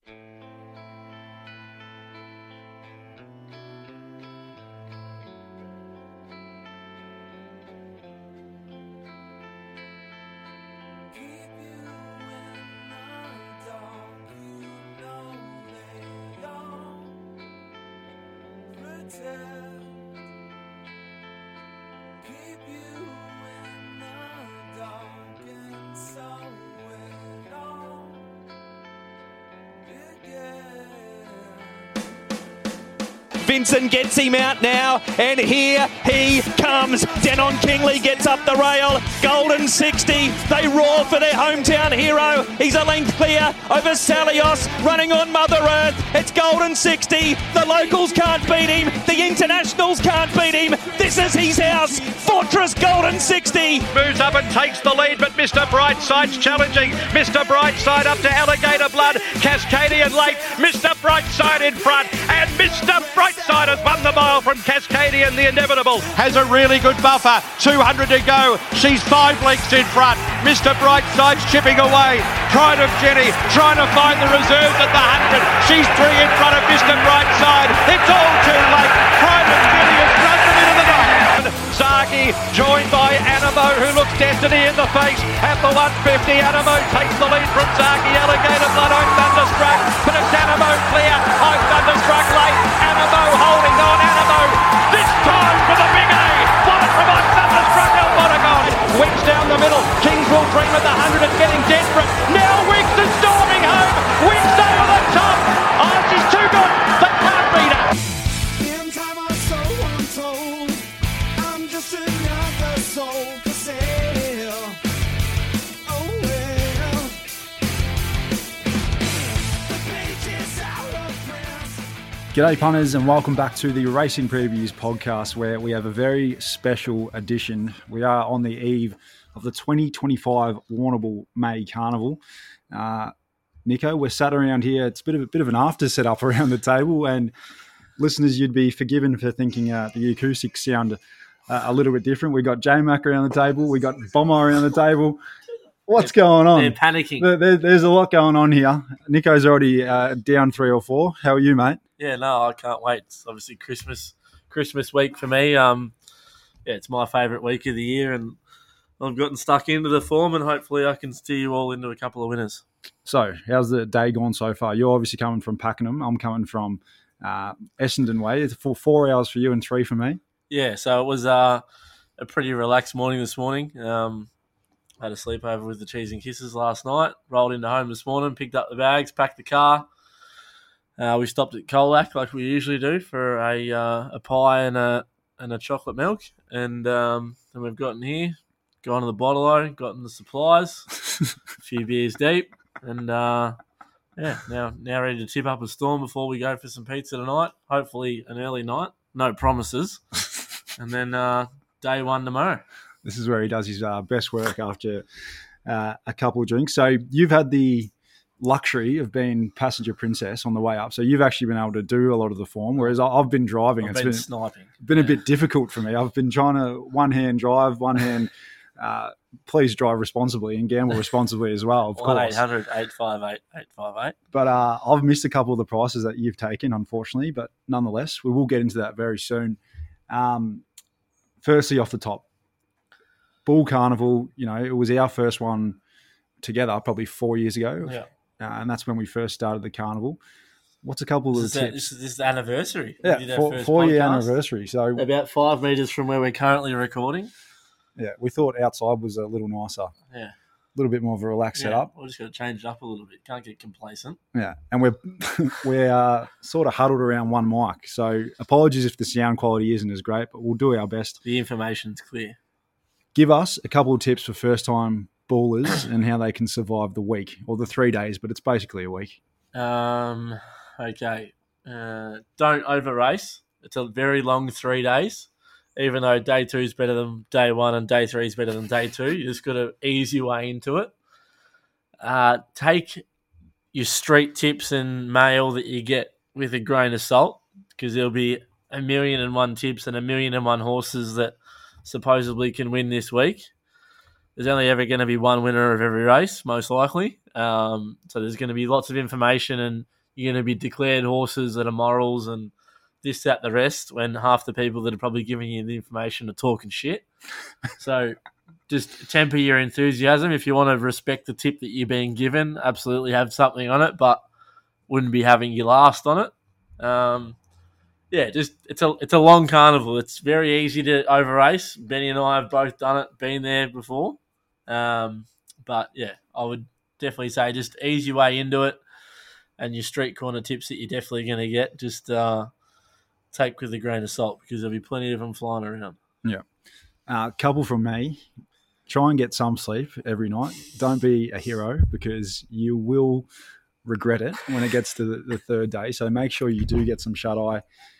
Vincent gets him out now, and here he comes. Denon Kingley gets up the rail. Golden 60. They roar for their hometown hero. He's a length clear over Salios, running on Mother Earth. It's Golden 60. The locals can't beat him. The internationals can't beat him. This is his house. Fortress Golden 60. Moves up and takes the lead, but Mr. Brightside's challenging. Mr. Brightside up to Alligator Blood. Cascadian late. Mr. Brightside in front. And Mr. Brightside has won the mile from Cascadian. The Inevitable has a really good buffer. 200 to go. She's 5 lengths in front. Mr. Brightside's chipping away. Pride of Jenny trying to find the reserves at the 100. She's 3 in front of Mr. Brightside. It's all too late. Pride of Jenny has run them into the night. Zaki joined by Animo, who looks Destiny in the face at the 150. Animo takes the lead from Zaki. Alligator Blood, I'm Thunderstruck, but it's Animo clear. I'm Thunderstruck late. Animo holding on. Animo this time for the big A. One from I'm Thunderstruck. El Monagon Wicks down the middle. Kings will dream at the 100 and getting desperate. Now Wicks is storming home. Wicks over the top. Oh, she's too good. They can't beat her. In time or so untold, I'm just another soul for sale. Oh well, the page is out of print. G'day punters, and welcome back to the Racing Previews podcast, where we have a very special edition. We are on the eve of the 2025 Warrnambool May Carnival. Nico, we're sat around here. It's a bit of an after setup around the table, and listeners, you'd be forgiven for thinking the acoustics sound a little bit different. We got J-Mac around the table. We got Bomber around the table. What's going on? They're panicking. There's a lot going on here. Nico's already down 3 or 4. How are you, mate? Yeah, no, I can't wait. It's obviously Christmas week for me. It's my favourite week of the year, and I've gotten stuck into the form, and hopefully I can steer you all into a couple of winners. So, how's the day gone so far? You're obviously coming from Pakenham. I'm coming from Essendon way. It's for 4 hours for you and 3 for me. Yeah, so it was a pretty relaxed morning this morning. Had a sleepover with the Cheese and Kisses last night. Rolled into home this morning, picked up the bags, packed the car. We stopped at Colac like we usually do for a pie and a chocolate milk, and then we've gotten here, gone to the bottle-o, gotten the supplies, a few beers deep, and now ready to tip up a storm before we go for some pizza tonight. Hopefully an early night, no promises, and then day one tomorrow. This is where he does his best work after a couple of drinks. So you've had the luxury of being passenger princess on the way up, so you've actually been able to do a lot of the form, whereas I've been driving. I've been sniping. Been a bit difficult for me. I've been trying to one hand drive, one hand please drive responsibly and gamble responsibly as well, of course. 1-800-858-858. But I've missed a couple of the prices that you've taken, unfortunately, but nonetheless, we will get into that very soon. Firstly, off the top, Bull Carnival, it was our first one together probably 4 years ago. Yeah. And that's when we first started the carnival. What's a couple of the tips? This is the anniversary. Yeah, four-year anniversary. So about 5 metres from where we're currently recording. Yeah, we thought outside was a little nicer. Yeah. A little bit more of a relaxed setup. We're just going to change it up a little bit. Can't get complacent. Yeah, and we're sort of huddled around one mic. So apologies if the sound quality isn't as great, but we'll do our best. The information's clear. Give us a couple of tips for first-time ballers and how they can survive the week, or the 3 days, but it's basically a week. Okay. Don't over-race. It's a very long 3 days. Even though day 2 is better than day 1 and day 3 is better than day 2, you just got to ease your way into it. Take your street tips and mail that you get with a grain of salt, because there'll be 1,000,001 tips and 1,000,001 horses that supposedly can win this week. There's only ever going to be one winner of every race, most likely. So there's going to be lots of information and you're going to be declared horses that are morals and this, that, the rest, when half the people that are probably giving you the information are talking shit. So just temper your enthusiasm. If you want to respect the tip that you're being given, absolutely have something on it, but wouldn't be having your last on it. It's a long carnival. It's very easy to over race. Benny and I have both done it, been there before. But yeah, I would definitely say just ease your way into it, and your street corner tips that you're definitely going to get, just take with a grain of salt, because there'll be plenty of them flying around. Yeah. Couple from me. Try and get some sleep every night. Don't be a hero, because you will regret it when it gets to the third day. So make sure you do get some shut-eye.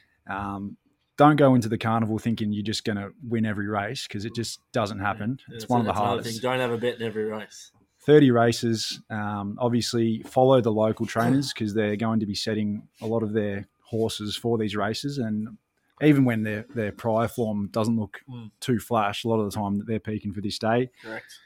Don't go into the carnival thinking you're just going to win every race, because it just doesn't happen. Yeah, it's one of the hardest. Thing. Don't have a bet in every race. 30 races. Obviously, follow the local trainers, because they're going to be setting a lot of their horses for these races. And even when their prior form doesn't look too flash, a lot of the time they're peaking for this day. Correct.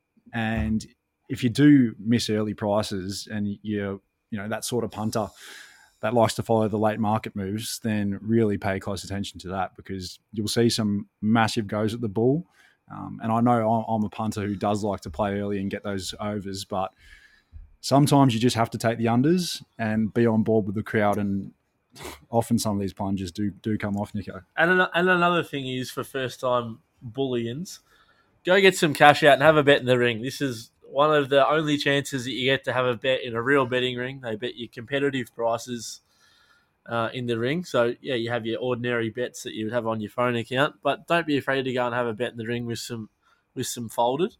And if you do miss early prices and you're that sort of punter that likes to follow the late market moves, then really pay close attention to that, because you'll see some massive goes at the bull. And I know I'm a punter who does like to play early and get those overs, but sometimes you just have to take the unders and be on board with the crowd, and often some of these plunges do come off, Nico. And another thing is, for first-time bullions, go get some cash out and have a bet in the ring. This is one of the only chances that you get to have a bet in a real betting ring. They bet you competitive prices in the ring. So, yeah, you have your ordinary bets that you would have on your phone account, but don't be afraid to go and have a bet in the ring with some folded.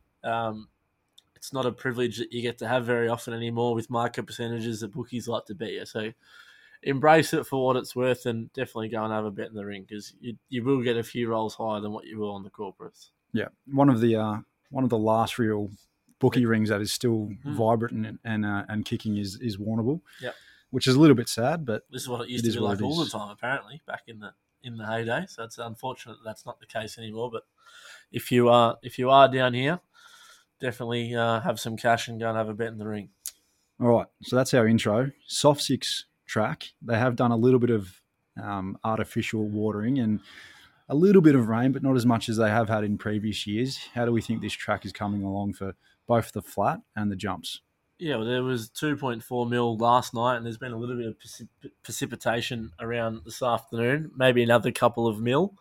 It's not a privilege that you get to have very often anymore with market percentages that bookies like to bet you. So embrace it for what it's worth, and definitely go and have a bet in the ring, because you will get a few rolls higher than what you will on the corporates. Yeah, one of the last real bookie rings that is still vibrant and kicking is Warrnambool. Yeah, which is a little bit sad, but this is what it used to be like all the time, apparently, back in the heyday. So it's unfortunate that's not the case anymore. But if you are down here, definitely have some cash and go and have a bet in the ring. All right, so that's our intro. Soft 6 track. They have done a little bit of artificial watering and a little bit of rain, but not as much as they have had in previous years. How do we think this track is coming along for both the flat and the jumps? Yeah, well, there was 2.4 mil last night, and there's been a little bit of precipitation around this afternoon, maybe another couple of mil.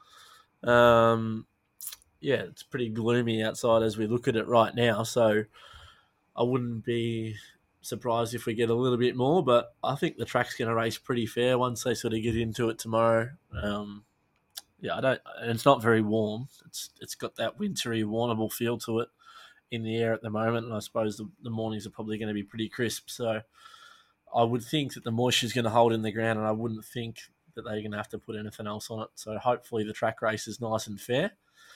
It's pretty gloomy outside as we look at it right now, so I wouldn't be surprised if we get a little bit more, but I think the track's going to race pretty fair once they sort of get into it tomorrow. And it's not very warm. It's got that wintry, Warrnambool feel to it in the air at the moment, and I suppose the mornings are probably going to be pretty crisp. So I would think that the moisture is going to hold in the ground, and I wouldn't think that they're going to have to put anything else on it. So hopefully the track race is nice and fair.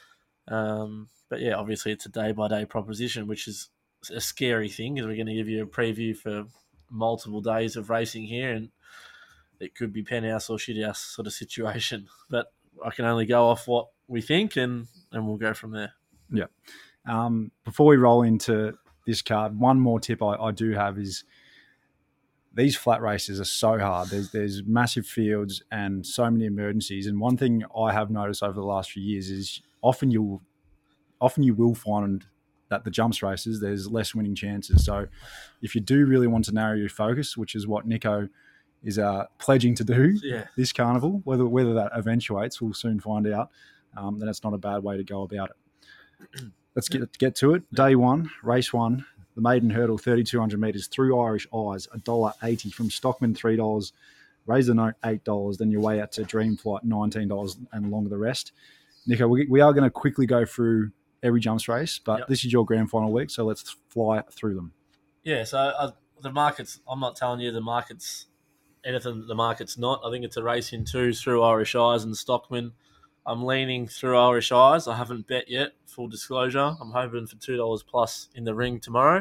But yeah, obviously it's a day-by-day proposition, which is a scary thing, because we're going to give you a preview for multiple days of racing here, and it could be penthouse or shithouse sort of situation. But I can only go off what we think, and we'll go from there. Yeah. Before we roll into this card, one more tip I do have is these flat races are so hard. There's massive fields and so many emergencies. And one thing I have noticed over the last few years is often you will find that the jumps races, there's less winning chances. So if you do really want to narrow your focus, which is what Nico is pledging to do this carnival, whether that eventuates, we'll soon find out, then it's not a bad way to go about it. Let's get to it. Day 1, race 1, the maiden hurdle, 3,200 metres through Irish Eyes, $1.80 from Stockman, $3, Raise the Note, $8, then your way out to Dream Flight, $19, and along the rest. Nico, we are going to quickly go through every jumps race, but This is your grand final week, so let's fly through them. Yeah, so the markets, I'm not telling you the market's anything the market's not. I think it's a race in 2 through Irish Eyes and Stockman. I'm leaning through Irish Eyes. I haven't bet yet, full disclosure. I'm hoping for $2 plus in the ring tomorrow.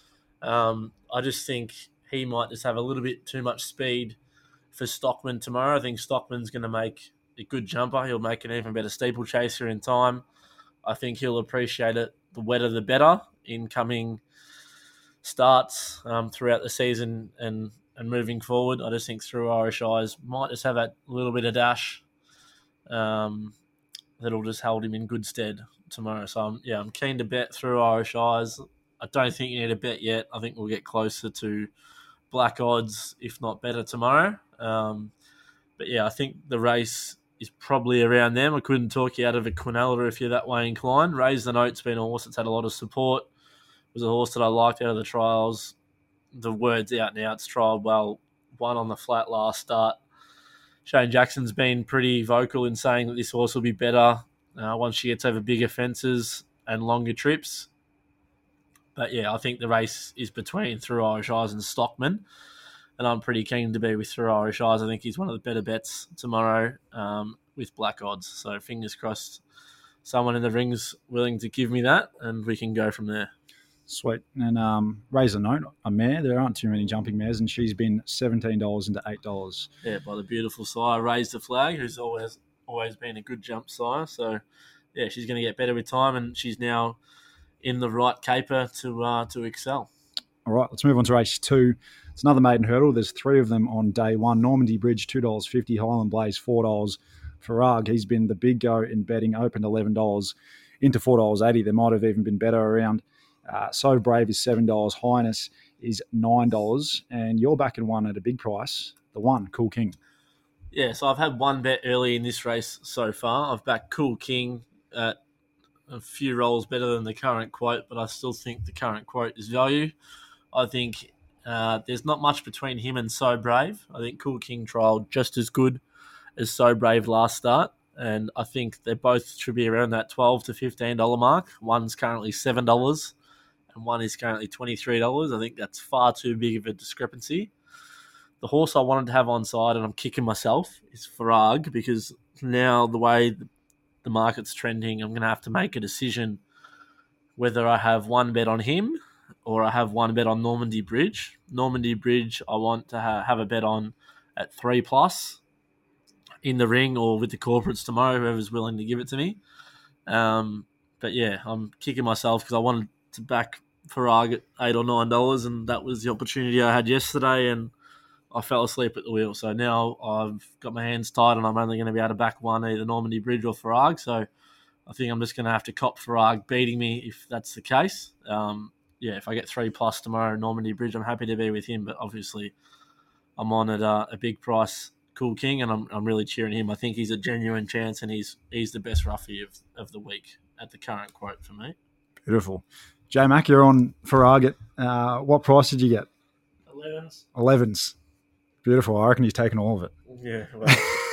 I just think he might just have a little bit too much speed for Stockman tomorrow. I think Stockman's going to make a good jumper. He'll make an even better steeplechaser in time. I think he'll appreciate it. The wetter, the better in coming starts throughout the season, and and moving forward. I just think Through Irish Eyes might just have that little bit of dash that'll just hold him in good stead tomorrow. So I'm keen to bet Through Irish Eyes. I don't think you need a bet yet. I think we'll get closer to black odds, if not better, tomorrow. But yeah, I think the race is probably around them. I couldn't talk you out of a Quinella if you're that way inclined. Raise the Note's been a horse that's had a lot of support. It was a horse that I liked out of the trials. The word's out now. It's trialled well. Won on the flat last start. Shane Jackson's been pretty vocal in saying that this horse will be better once she gets over bigger fences and longer trips. But yeah, I think the race is between Through Irish Eyes and Stockman. And I'm pretty keen to be with Through Irish Eyes. I think he's one of the better bets tomorrow with black odds. So fingers crossed someone in the ring's willing to give me that and we can go from there. Sweet. And Raise the Note, a mare. There aren't too many jumping mares, and she's been $17 into $8. Yeah, by the beautiful sire, Raise the Flag, who's always been a good jump sire. So, yeah, she's going to get better with time, and she's now in the right caper to excel. All right, let's move on to race 2. It's another maiden hurdle. There's 3 of them on day 1. Normandy Bridge, $2.50. Highland Blaze, $4. Farag, he's been the big go in betting, opened $11 into $4.80. There might have even been better around. So Brave is $7. Highness is $9. And you're backing one at a big price, the one, Cool King. Yeah, so I've had one bet early in this race so far. I've backed Cool King at a few rolls better than the current quote, but I still think the current quote is value. I think there's not much between him and So Brave. I think Cool King trialled just as good as So Brave last start, and I think they both should be around that $12 to $15 mark. One's currently $7 and one is currently $23. I think that's far too big of a discrepancy. The horse I wanted to have on side, and I'm kicking myself, is Farag, because now the way the market's trending, I'm going to have to make a decision whether I have one bet on him or I have one bet on Normandy Bridge. Normandy Bridge, I want to have a bet on at 3+ in the ring or with the corporates tomorrow, whoever's willing to give it to me. But yeah, I'm kicking myself because I wanted to back Farag at $8 or $9, and that was the opportunity I had yesterday, and I fell asleep at the wheel. So now I've got my hands tied, and I'm only going to be able to back one, either Normandy Bridge or Farag. So I think I'm just going to have to cop Farag beating me if that's the case. If I get 3+ tomorrow, Normandy Bridge, I'm happy to be with him. But obviously, I'm on at a big price, Cool King, and I'm really cheering him. I think he's a genuine chance, and he's the best roughie of the week at the current quote for me. Beautiful. J-Mac, you're on Farag at what price did you get? 11s. Beautiful. I reckon he's taken all of it. Yeah, well,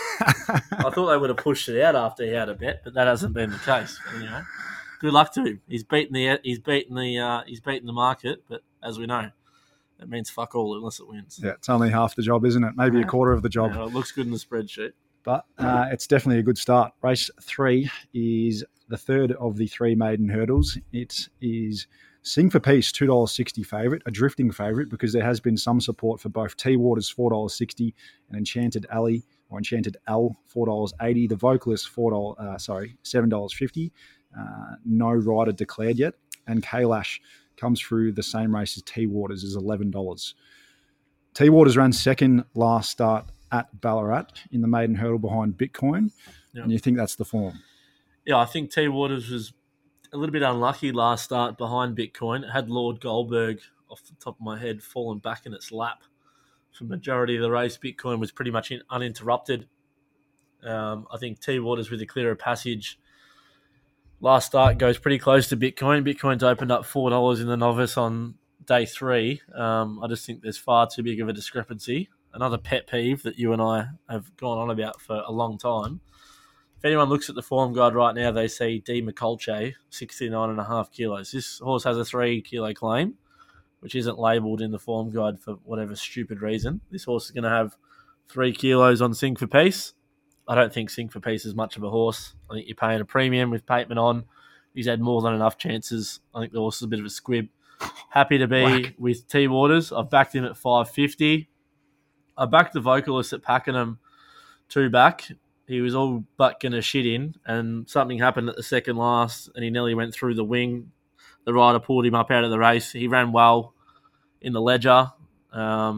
I thought they would have pushed it out after he had a bet, but that hasn't been the case. But, good luck to him. He's beaten the market, but as we know, that means fuck all unless it wins. Yeah, it's only half the job, isn't it? Maybe a quarter of the job. Yeah, it looks good in the spreadsheet. But it's definitely a good start. Race 3 is the third of the 3 maiden hurdles. It is Sing for Peace, $2.60 favourite, a drifting favourite because there has been some support for both T Waters, $4.60, and Enchanted Alley or Enchanted L, $4.80. The Vocalist, $7.50. No rider declared yet. And Kailash comes through the same race as T Waters, is $11. T Waters ran second last start at Ballarat in the maiden hurdle behind Bitcoin. Yep. And you think that's the form? Yeah, I think T Waters was a little bit unlucky last start behind Bitcoin. It had Lord Goldberg, off the top of my head, fallen back in its lap for the majority of the race. Bitcoin was pretty much uninterrupted. I think T Waters with a clearer passage last start goes pretty close to Bitcoin. Bitcoin's opened up $4 in the novice on day 3. I just think there's far too big of a discrepancy. Another pet peeve that you and I have gone on about for a long time. If anyone looks at the form guide right now, they see D. McCulche, 69.5 kilos. This horse has a 3 kilo claim, which isn't labelled in the form guide for whatever stupid reason. This horse is going to have 3 kilos on Sing for Peace. I don't think Sing for Peace is much of a horse. I think you're paying a premium with Pateman on. He's had more than enough chances. I think the horse is a bit of a squib. Happy to be with T Waters. I've backed him at $5.50. I backed the Vocalist at Pakenham 2 back. He was all but going to shit in, and something happened at the second last, and he nearly went through the wing. The rider pulled him up out of the race. He ran well in the Ledger.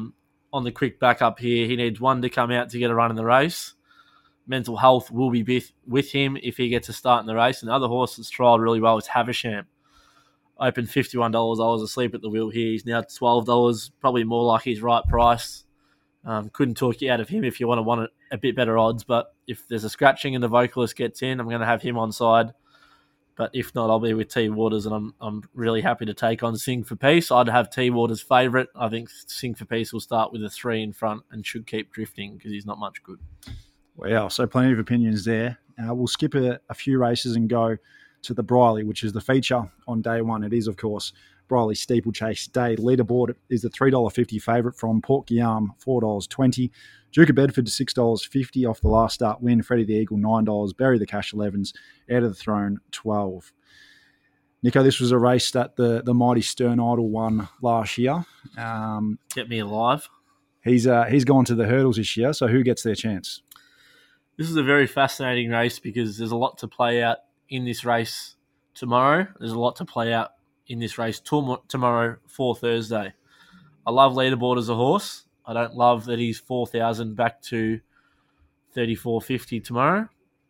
on the quick backup here. He needs one to come out to get a run in the race. Mental health will be with him if he gets a start in the race. And the other horse that's trialled really well is Havisham. Opened $51. I was asleep at the wheel here. He's now $12, probably more like his right price. Couldn't talk you out of him if you want it a bit better odds. But if there's a scratching and the vocalist gets in, I'm going to have him on side. But if not, I'll be with T Waters, and I'm really happy to take on Sing for Peace. I'd have T Waters' favourite. I think Sing for Peace will start with a 3 in front and should keep drifting because he's not much good. Wow, so plenty of opinions there. We'll skip a few races and go to the Briley, which is the feature on day one. It is, of course, Briley Steeplechase Day. Leaderboard is the $3.50 favourite from Port Guillaume, $4.20. Duke of Bedford, $6.50 off the last start win. Freddie the Eagle, $9. Bury the Cash, 11s. Out of the Throne, 12. Nico, this was a race that the mighty Stern Idol won last year. Get me alive. He's gone to the hurdles this year, so who gets their chance? This is a very fascinating race because there's a lot to play out in this race tomorrow. There's a lot to play out in this race tomorrow for Thursday. I love Leaderboard as a horse. I don't love that he's 4,000 back to 34.50 tomorrow.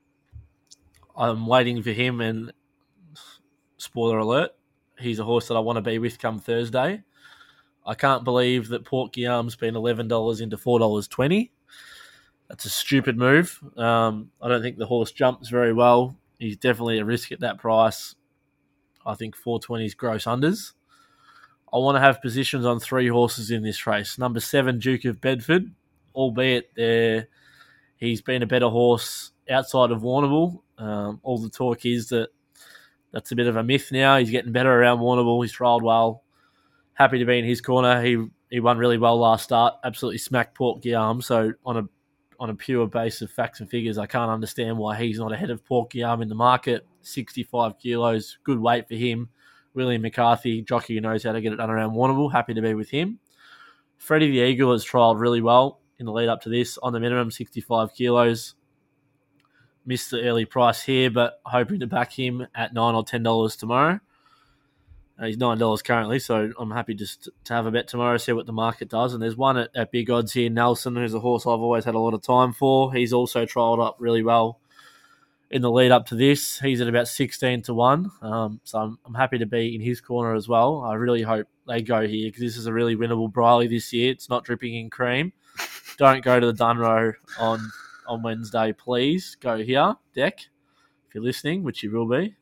I'm waiting for him, and spoiler alert, he's a horse that I want to be with come Thursday. I can't believe that Port Guillaume's been $11 into $4.20. That's a stupid move. I don't think the horse jumps very well. He's definitely a risk at that price. I think 420 is gross unders. I want to have positions on 3 horses in this race. Number 7, Duke of Bedford, albeit he's been a better horse outside of Warrnambool. All the talk is that's a bit of a myth now. He's getting better around Warrnambool. He's trialled well. Happy to be in his corner. He won really well last start. Absolutely smacked Port Guillaume. So on a pure base of facts and figures, I can't understand why he's not ahead of Port Guillaume in the market. 65 kilos, good weight for him. William McCarthy, jockey who knows how to get it done around Warrnambool. Happy to be with him. Freddie the Eagle has trialled really well in the lead up to this. On the minimum, 65 kilos. Missed the early price here, but hoping to back him at $9 or $10 tomorrow. He's $9 currently, so I'm happy just to have a bet tomorrow, see what the market does. And there's one at big odds here, Nelson, who's a horse I've always had a lot of time for. He's also trialled up really well in the lead up to this. He's at about 16 to 1. So I'm happy to be in his corner as well. I really hope they go here because this is a really winnable Briley this year. It's not dripping in cream. Don't go to the Dunrow on Wednesday, please. Go here, Deck, if you're listening, which you will be.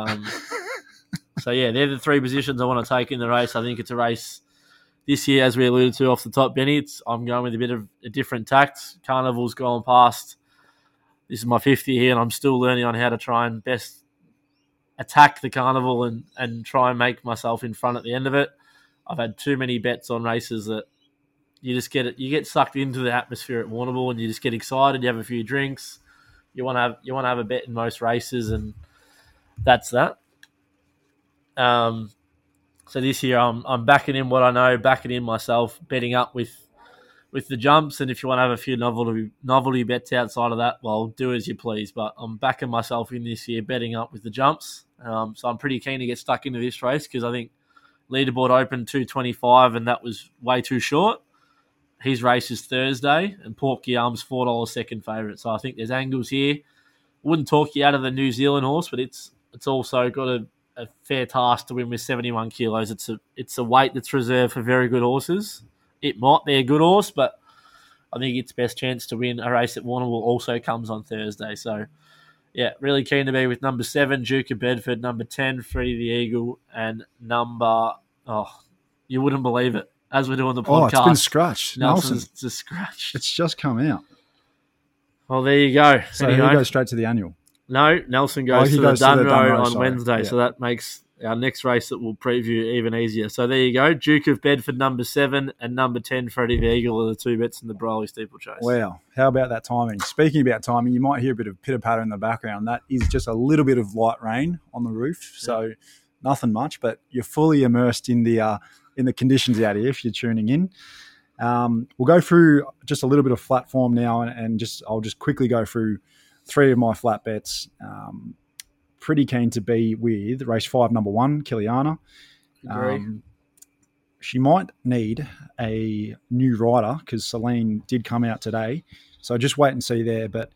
So, yeah, they're the 3 positions I want to take in the race. I think it's a race this year, as we alluded to off the top, Benny. I'm going with a bit of a different tact. Carnival's gone past. This is my 5th year here, and I'm still learning on how to try and best attack the Carnival and try and make myself in front at the end of it. I've had too many bets on races that you get sucked into the atmosphere at Warrnambool, and you just get excited. You have a few drinks. You want to have a bet in most races, and that's that. So this year I'm backing in what I know, backing in myself, betting up with the jumps. And if you want to have a few novelty bets outside of that, well, do as you please. But I'm backing myself in this year, betting up with the jumps. So I'm pretty keen to get stuck into this race because I think Leaderboard opened 225 and that was way too short. His race is Thursday, and Port Guillaume's $4 second favourite. So I think there's angles here. Wouldn't talk you out of the New Zealand horse, but it's also got a fair task to win with 71 kilos. It's a weight that's reserved for very good horses. It might be a good horse, but I think its best chance to win a race at Warrnambool also comes on Thursday. So, yeah, really keen to be with number 7, Duke of Bedford, number 10, Freddie the Eagle, and you wouldn't believe it, as we're doing the podcast. Oh, it's been scratched. Nelson's just scratched. It's just come out. Well, there you go. So he goes straight to the annual. No, Nelson goes to the Dunrow on Wednesday, Yeah. so that makes our next race that we'll preview even easier. So there you go. Duke of Bedford, number 7, and number 10, Freddie the Eagle, are the 2 bets in the Briley Steeplechase. Wow. How about that timing? Speaking about timing, you might hear a bit of pitter-patter in the background. That is just a little bit of light rain on the roof, so nothing much, but you're fully immersed in the conditions out here if you're tuning in. We'll go through just a little bit of flat form now, and I'll just quickly go through 3 of my flat bets. Pretty keen to be with race 5, number 1, Kiliana. she might need a new rider because Celine did come out today. So just wait and see there. But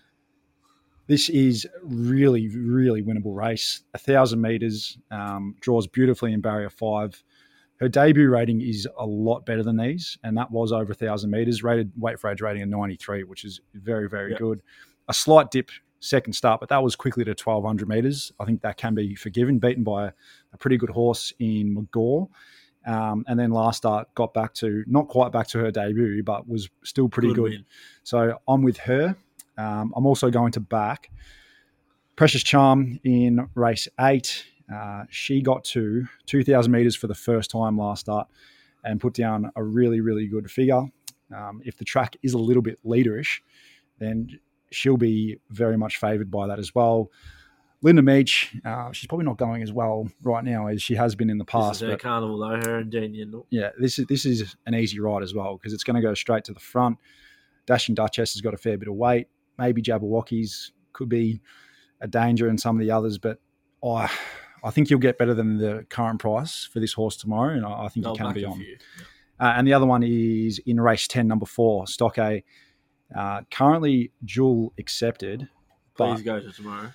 this is really, really winnable race. 1,000 metres, draws beautifully in barrier 5. Her debut rating is a lot better than these, and that was over 1,000 metres, rated weight for age rating of 93, which is very, very good. A slight dip second start, but that was quickly to 1,200 metres. I think that can be forgiven, beaten by a pretty good horse in McGaw. And then last start got back to, not quite back to her debut, but was still pretty good. Win. So I'm with her. I'm also going to back Precious Charm in race 8. She got to 2,000 metres for the first time last start and put down a really, really good figure. If the track is a little bit leaderish, then she'll be very much favoured by that as well. Linda Meach, she's probably not going as well right now as she has been in the past. This is her carnival though, her and Dean Yindle. Yeah, this is an easy ride as well because it's going to go straight to the front. Dashing Duchess has got a fair bit of weight. Maybe Jabberwockies could be a danger in some of the others, but I think you'll get better than the current price for this horse tomorrow, and I think you can be on. And the other one is in race 10, number 4, Stock A. Currently dual accepted. Please go to tomorrow.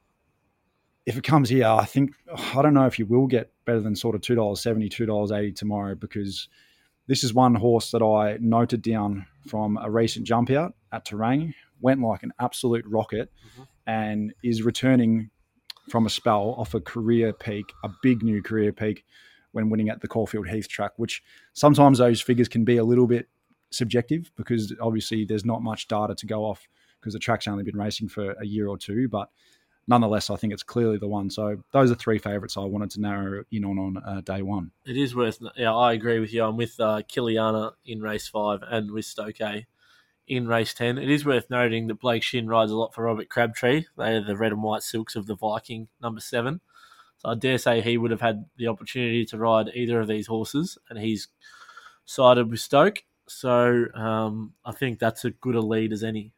If it comes here, I don't know if you will get better than sort of $2.70, $2.80 tomorrow, because this is one horse that I noted down from a recent jump out at Terang, went like an absolute rocket, and is returning from a spell off a career peak, a big new career peak, when winning at the Caulfield Heath track, which sometimes those figures can be a little bit subjective because obviously there's not much data to go off because the track's only been racing for a year or two, but nonetheless, I think it's clearly the one. So those are 3 favourites I wanted to narrow in on day 1. It is worth. Yeah, I agree with you. I'm with Kiliana in race 5 and with Stoke in race 10. It is worth noting that Blake Shin rides a lot for Robert Crabtree. They are the red and white silks of the Viking, number 7. So I dare say he would have had the opportunity to ride either of these horses, and he's sided with Stoke. So I think that's as good a lead as any.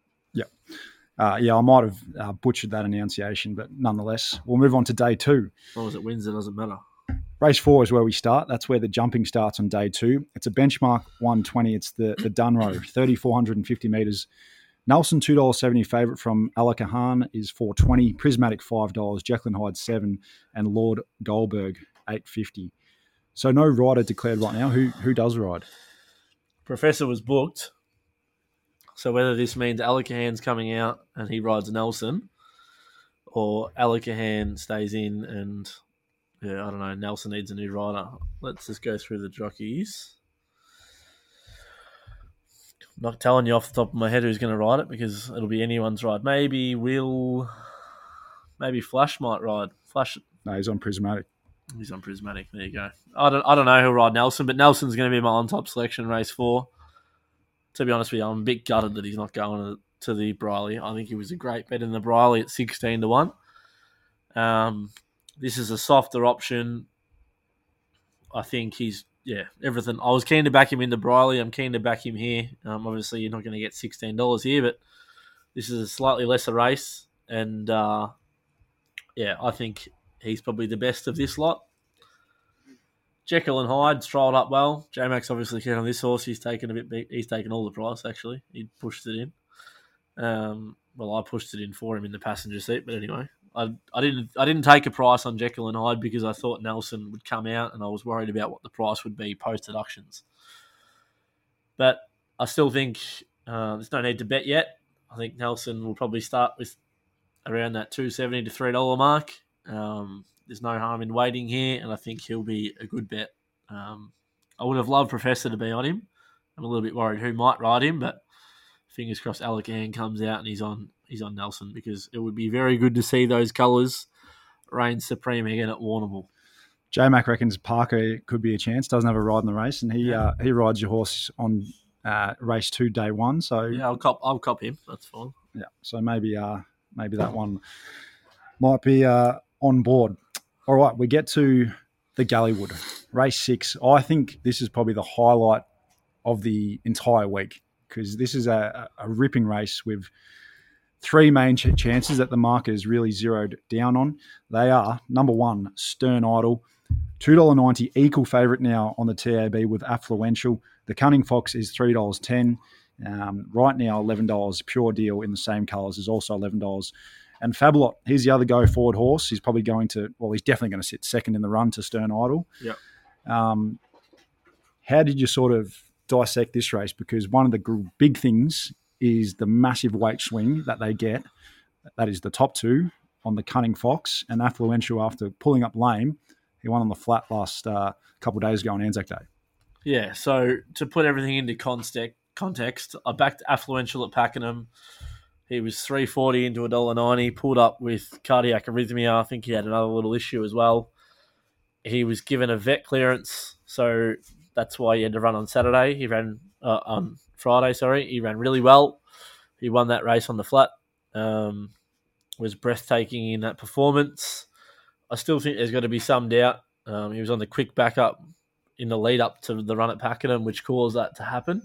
Yeah, I might have butchered that enunciation, but nonetheless, we'll move on to day 2. As long as it wins, it doesn't matter. Race 4 is where we start. That's where the jumping starts on day 2. It's a benchmark 120. It's the Dunrow, 3,450 metres. Nelson, $2.70 favourite from Alakahan is $4.20. Prismatic, $5. Jekyll and Hyde, $7. And Lord Goldberg, $8.50. So no rider declared right now. Who does ride? Professor was booked. So whether this means Alakahan's coming out and he rides Nelson, or Alakahan stays in and, I don't know, Nelson needs a new rider. Let's just go through the jockeys. I'm not telling you off the top of my head who's going to ride it because it'll be anyone's ride. Maybe Flash might ride. Flash. No, he's on Prismatic. He's on Prismatic. There you go. I don't know who'll ride Nelson, but Nelson's going to be my on-top selection race 4. To be honest with you, I'm a bit gutted that he's not going to the Briley. I think he was a great bet in the Briley at 16 to 1. This is a softer option. I think he's, everything. I was keen to back him in the Briley. I'm keen to back him here. Obviously, you're not going to get $16 here, but this is a slightly lesser race. And, I think he's probably the best of this lot. Jekyll and Hyde strolled up well. J-Max obviously keen on this horse. He's taken all the price, actually. He pushed it in. I pushed it in for him in the passenger seat, but anyway. I didn't take a price on Jekyll and Hyde because I thought Nelson would come out and I was worried about what the price would be post-deductions. But I still think there's no need to bet yet. I think Nelson will probably start with around that $2.70 to $3 mark. There's no harm in waiting here, and I think he'll be a good bet. I would have loved Professor to be on him. I'm a little bit worried who might ride him, but fingers crossed Alakahan comes out and he's on Nelson, because it would be very good to see those colours reign supreme again at Warrnambool. J-Mac reckons Parker could be a chance. Doesn't have a ride in the race, and he rides your horse on race 2, day 1. So yeah, I'll cop him. That's fine. Yeah, so maybe that one might be on board. All right, we get to the Galleywood, race 6. I think this is probably the highlight of the entire week, because this is a ripping race with 3 main chances that the market is really zeroed down on. They are, number 1, Stern Idol, $2.90 equal favourite now on the TAB with Affluential. The Cunning Fox is $3.10. Right now, $11. Pure Deal in the same colours is also $11. And Fabulot, he's the other go-forward horse. He's probably he's definitely going to sit second in the run to Stern Idol. Yep. How did you sort of dissect this race? Because one of the big things is the massive weight swing that they get. That is the top two on the Cunning Fox, and Affluential, after pulling up lame, he won on the flat last couple of days ago on Anzac Day. Yeah, so to put everything into context, I backed Affluential at Pakenham. He was $3.40 into $1.90, pulled up with cardiac arrhythmia. I think he had another little issue as well. He was given a vet clearance, so that's why he had to run on Saturday. He ran on Friday, He ran really well. He won that race on the flat. Was breathtaking in that performance. I still think there's got to be some doubt. He was on the quick backup in the lead up to the run at Pakenham, which caused that to happen.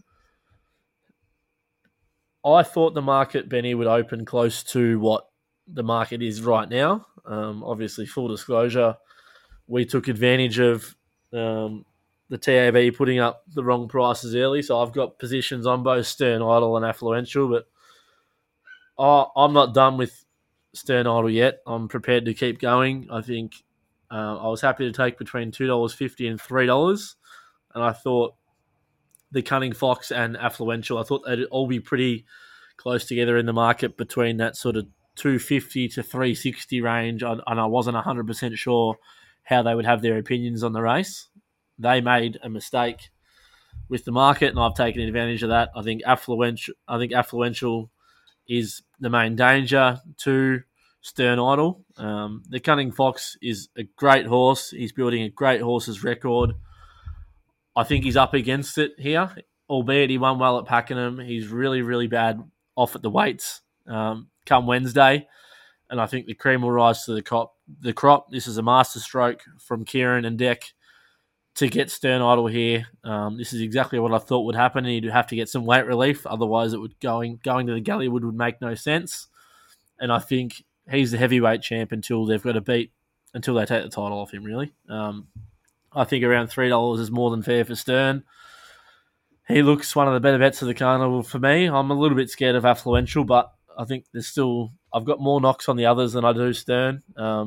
I thought the market, Benny, would open close to what the market is right now. Obviously, full disclosure, we took advantage of the TAB putting up the wrong prices early, so I've got positions on both Stern Idol and Affluential, but I'm not done with Stern Idol yet. I'm prepared to keep going. I think I was happy to take between $2.50 and $3, and I thought the Cunning Fox and Affluential, I thought they'd all be pretty close together in the market between that sort of $2.50 to $3.60 range, and I wasn't 100% sure how they would have their opinions on the race. They made a mistake with the market, and I've taken advantage of that. I think Affluential is the main danger to Stern Idol. The Cunning Fox is a great horse. He's building a great horse's record. I think he's up against it here, albeit he won well at Pakenham. He's really, really bad off at the weights come Wednesday, and I think the cream will rise to the crop. This is a masterstroke from Kieran and Deck to get Stern Idol here. This is exactly what I thought would happen. He'd have to get some weight relief, otherwise it would going to the Galleywood would make no sense. And I think he's the heavyweight champ until they take the title off him, really. I think around $3 is more than fair for Stern. He looks one of the better bets of the carnival for me. I'm a little bit scared of Affluential, but I think I've got more knocks on the others than I do Stern.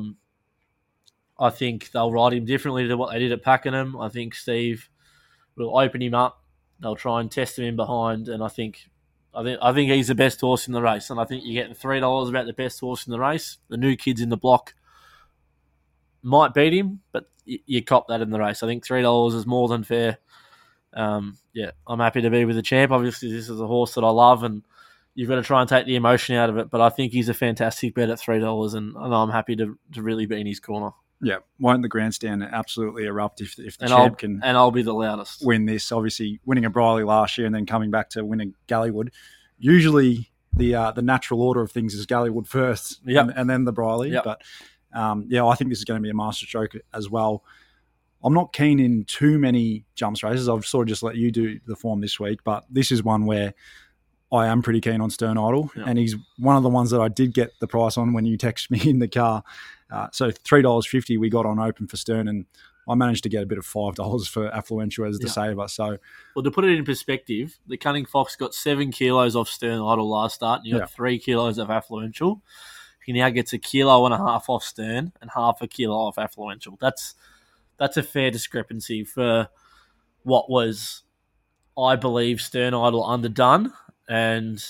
I think they'll ride him differently to what they did at Pakenham. I think Steve will open him up. They'll try and test him in behind, and I think he's the best horse in the race. And I think you're getting $3 about the best horse in the race. The new kids in the block might beat him, but you cop that in the race. I think $3 is more than fair. I'm happy to be with the champ. Obviously, this is a horse that I love, and you've got to try and take the emotion out of it. But I think he's a fantastic bet at $3, and I'm happy to really be in his corner. Yeah, won't the grandstand absolutely erupt if the champ can? And I'll be the loudest. Win this. Obviously, winning a Briley last year and then coming back to winning Galleywood. Usually, the natural order of things is Galleywood first, and then the Briley. Yep. But I think this is going to be a masterstroke as well. I'm not keen in too many jumps races. I've sort of just let you do the form this week, but this is one where I am pretty keen on Stern Idol, and he's one of the ones that I did get the price on when you texted me in the car. So $3.50 we got on open for Stern, and I managed to get a bit of $5 for Affluential as the saver. So, well, to put it in perspective, the Cunning Fox got 7 kilos off Stern Idol last start, and you got 3 kilos of Affluential. He now gets 1.5 kilos off Stern and half a kilo off Affluential. That's a fair discrepancy for what was, I believe, Stern Idol underdone, and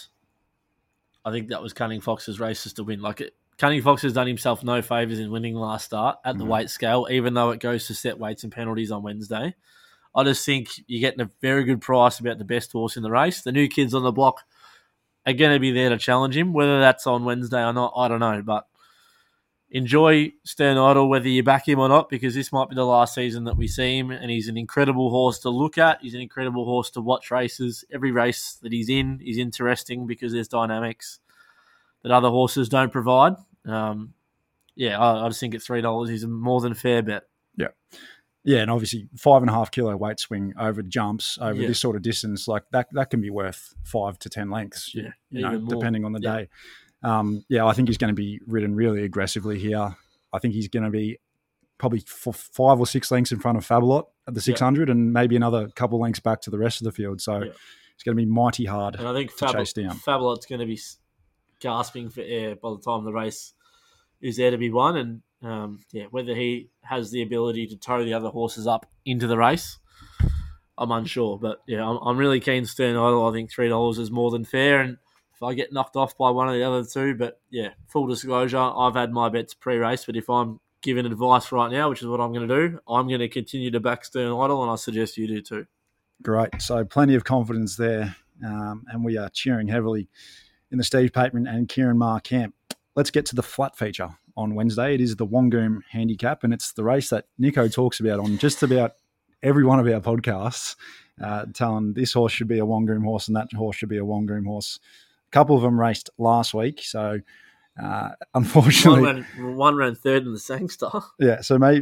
I think that was Cunning Fox's races to win. Cunning Fox has done himself no favours in winning last start at the weight scale, even though it goes to set weights and penalties on Wednesday. I just think you're getting a very good price about the best horse in the race. The new kids on the block are going to be there to challenge him. Whether that's on Wednesday or not, I don't know. But enjoy Stern Idol, whether you back him or not, because this might be the last season that we see him, and he's an incredible horse to look at. He's an incredible horse to watch races. Every race that he's in is interesting because there's dynamics that other horses don't provide. I just think at $3 he's a more than fair bet. Yeah, and obviously 5.5 kilo weight swing over jumps over this sort of distance, like that can be worth 5 to 10 lengths. Depending on the day. I think he's going to be ridden really aggressively here. I think he's going to be probably 5 or 6 lengths in front of Fabulot at the 600 and maybe another couple lengths back to the rest of the field. So it's going to be mighty hard And I think to chase down. Fabulot's going to be gasping for air by the time the race is there to be won. And whether he has the ability to tow the other horses up into the race, I'm unsure. But I'm really keen Stern Idol. I think $3 is more than fair. And if I get knocked off by one of the other two, but full disclosure, I've had my bets pre-race. But if I'm giving advice right now, which is what I'm going to do, I'm going to continue to back Stern Idol, and I suggest you do too. Great. So plenty of confidence there. And we are cheering heavily in the Steve Pateman and Kieran Maher camp. Let's get to the flat feature on Wednesday. It is the Wangoom Handicap, and it's the race that Nico talks about on just about every one of our podcasts, telling this horse should be a Wangoom horse and that horse should be a Wangoom horse. A couple of them raced last week, so unfortunately... One ran third in the Sangstar. Yeah, so maybe...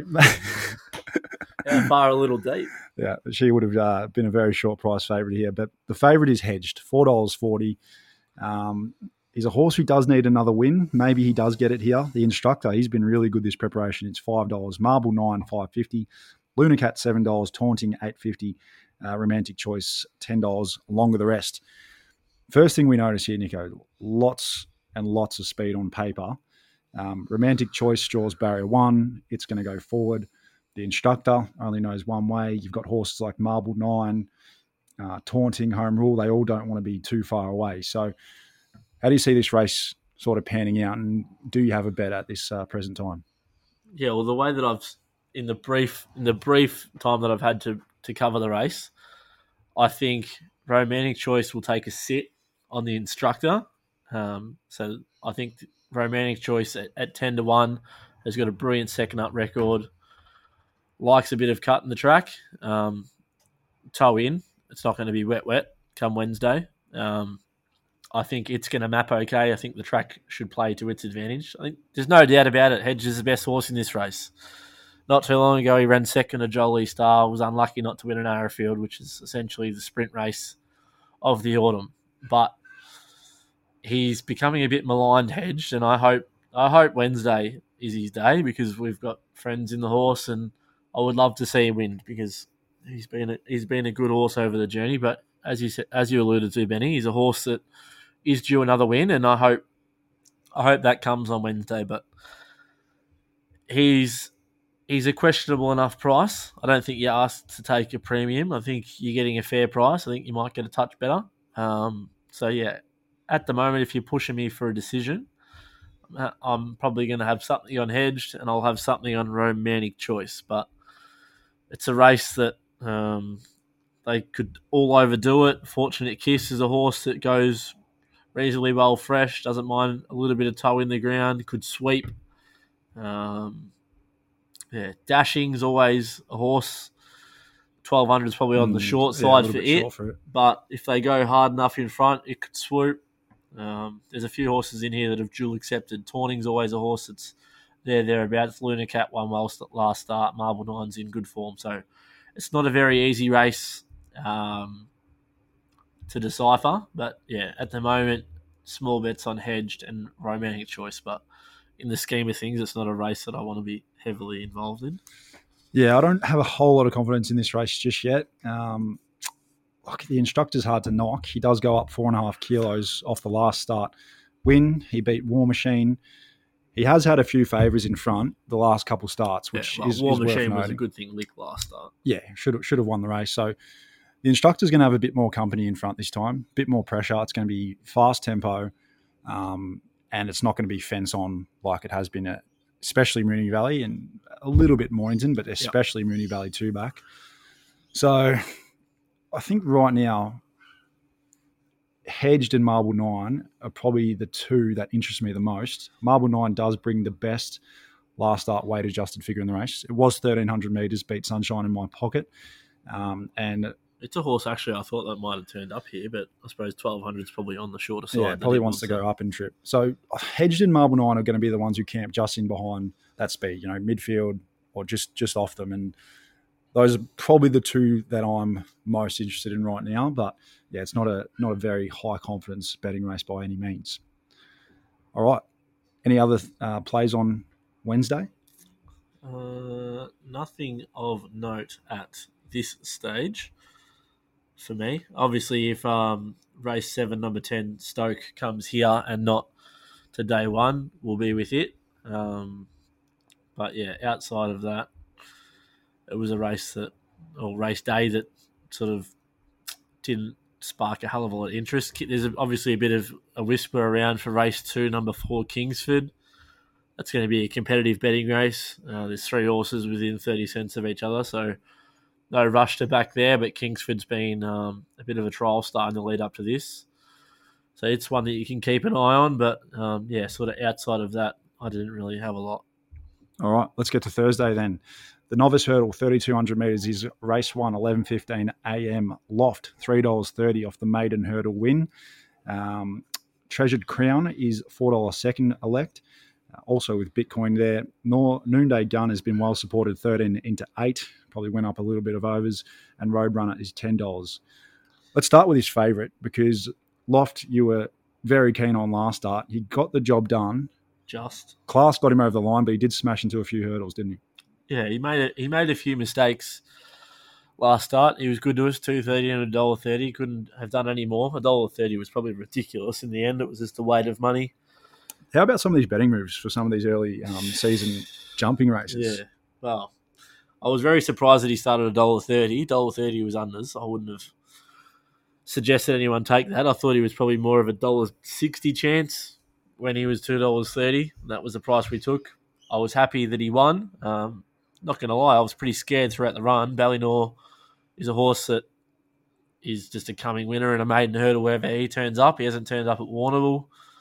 How far a little deep. Yeah, she would have been a very short price favourite here, but the favourite is hedged, $4.40. He's a horse who does need another win. Maybe he does get it here. The instructor, he's been really good this preparation. It's $5. Marble 9, $5.50. Lunacat $7. Taunting $8.50. Romantic Choice $10. Along with the rest. First thing we notice here, Nico, lots and lots of speed on paper. Romantic Choice draws barrier 1. It's going to go forward. The instructor only knows one way. You've got horses like Marble 9, Taunting, Home Rule. They all don't want to be too far away. So how do you see this race sort of panning out, and do you have a bet at this present time? Yeah, well, the way that I've in the brief time that I've had to cover the race, I think Romantic Choice will take a sit on the instructor. So I think Romantic Choice at 10-1 has got a brilliant second up record. Likes a bit of cut in the track. Toe in. It's not going to be wet come Wednesday. I think it's going to map okay. I think the track should play to its advantage. I think there's no doubt about it. Hedge is the best horse in this race. Not too long ago, he ran second to Jolie Star, was unlucky not to win an Arrowfield, which is essentially the sprint race of the autumn. But he's becoming a bit maligned, Hedged, and I hope Wednesday is his day, because we've got friends in the horse, and I would love to see him win, because he's been a good horse over the journey. But as you alluded to, Benny, he's a horse that is due another win, and I hope that comes on Wednesday. But he's a questionable enough price. I don't think you're asked to take a premium. I think you're getting a fair price. I think you might get a touch better. At the moment, if you're pushing me for a decision, I'm probably going to have something on Hedged, and I'll have something on Romantic Choice. But it's a race that they could all overdo it. Fortunate Kiss is a horse that goes reasonably well fresh, doesn't mind a little bit of toe in the ground, could sweep. Dashing's always a horse. 1200 is probably on the short side for it. But if they go hard enough in front, it could swoop. There's a few horses in here that have dual accepted. Taunting's always a horse that's thereabouts. Lunacat won well last start. Marble 9's in good form. So it's not a very easy race to decipher. But at the moment, small bets on Hedged and Romantic Choice. But in the scheme of things, it's not a race that I want to be heavily involved in. Yeah, I don't have a whole lot of confidence in this race just yet. The instructor's hard to knock. He does go up 4.5 kilos off the last start win. He beat War Machine. He has had a few favours in front the last couple starts, which is War worth Machine was noting. a good thing licked last start. Yeah, should have won the race. So the instructor's going to have a bit more company in front this time, a bit more pressure. It's going to be fast tempo, and it's not going to be fence on like it has been especially Moonee Valley and a little bit Mornington, but especially Moonee Valley 2 back. So I think right now, Hedged and Marble 9 are probably the two that interest me the most. Marble 9 does bring the best last start weight adjusted figure in the race. It was 1,300 metres, beat Sunshine in my pocket. And it's a horse, actually, I thought that might have turned up here, but I suppose 1,200 is probably on the shorter side. Yeah, probably wants to go up and trip. So Hedged and Marble 9 are going to be the ones who camp just in behind that speed, midfield or just off them. And those are probably the two that I'm most interested in right now. But yeah, it's not a very high confidence betting race by any means. All right. Any other plays on Wednesday? Nothing of note at this stage for me. Obviously, if race 7, number 10, Stoke comes here and not to day 1, we'll be with it. But yeah, outside of that, it was a race day that sort of didn't spark a hell of a lot of interest. There's obviously a bit of a whisper around for race 2, number 4, Kingsford. That's going to be a competitive betting race. There's 3 horses within 30 cents of each other, so no rush to back there, but Kingsford's been a bit of a trial start in the lead up to this. So it's one that you can keep an eye on, but sort of outside of that, I didn't really have a lot. All right, let's get to Thursday then. The novice hurdle, 3,200 metres, is race 1, 11:15 a.m. Loft, $3.30 off the maiden hurdle win. Treasured Crown is $4 second elect. Also with Bitcoin there. Noonday Gun has been well supported, 13 into 8. Probably went up a little bit of overs. And Roadrunner is $10. Let's start with his favourite, because Loft you were very keen on last start. He got the job done. Class got him over the line, but he did smash into a few hurdles, didn't he? Yeah, he made a few mistakes last start. He was good to us, $2.30 and $1.30. Couldn't have done any more. $1.30 was probably ridiculous. In the end, it was just a weight of money. How about some of these betting moves for some of these early season jumping races? Yeah, well, I was very surprised that he started $1.30. $1.30 was unders. I wouldn't have suggested anyone take that. I thought he was probably more of a $1.60 chance when he was $2.30. That was the price we took. I was happy that he won. Not going to lie, I was pretty scared throughout the run. Ballinor is a horse that is just a coming winner in a maiden hurdle wherever he turns up. He hasn't turned up at Warrnambool.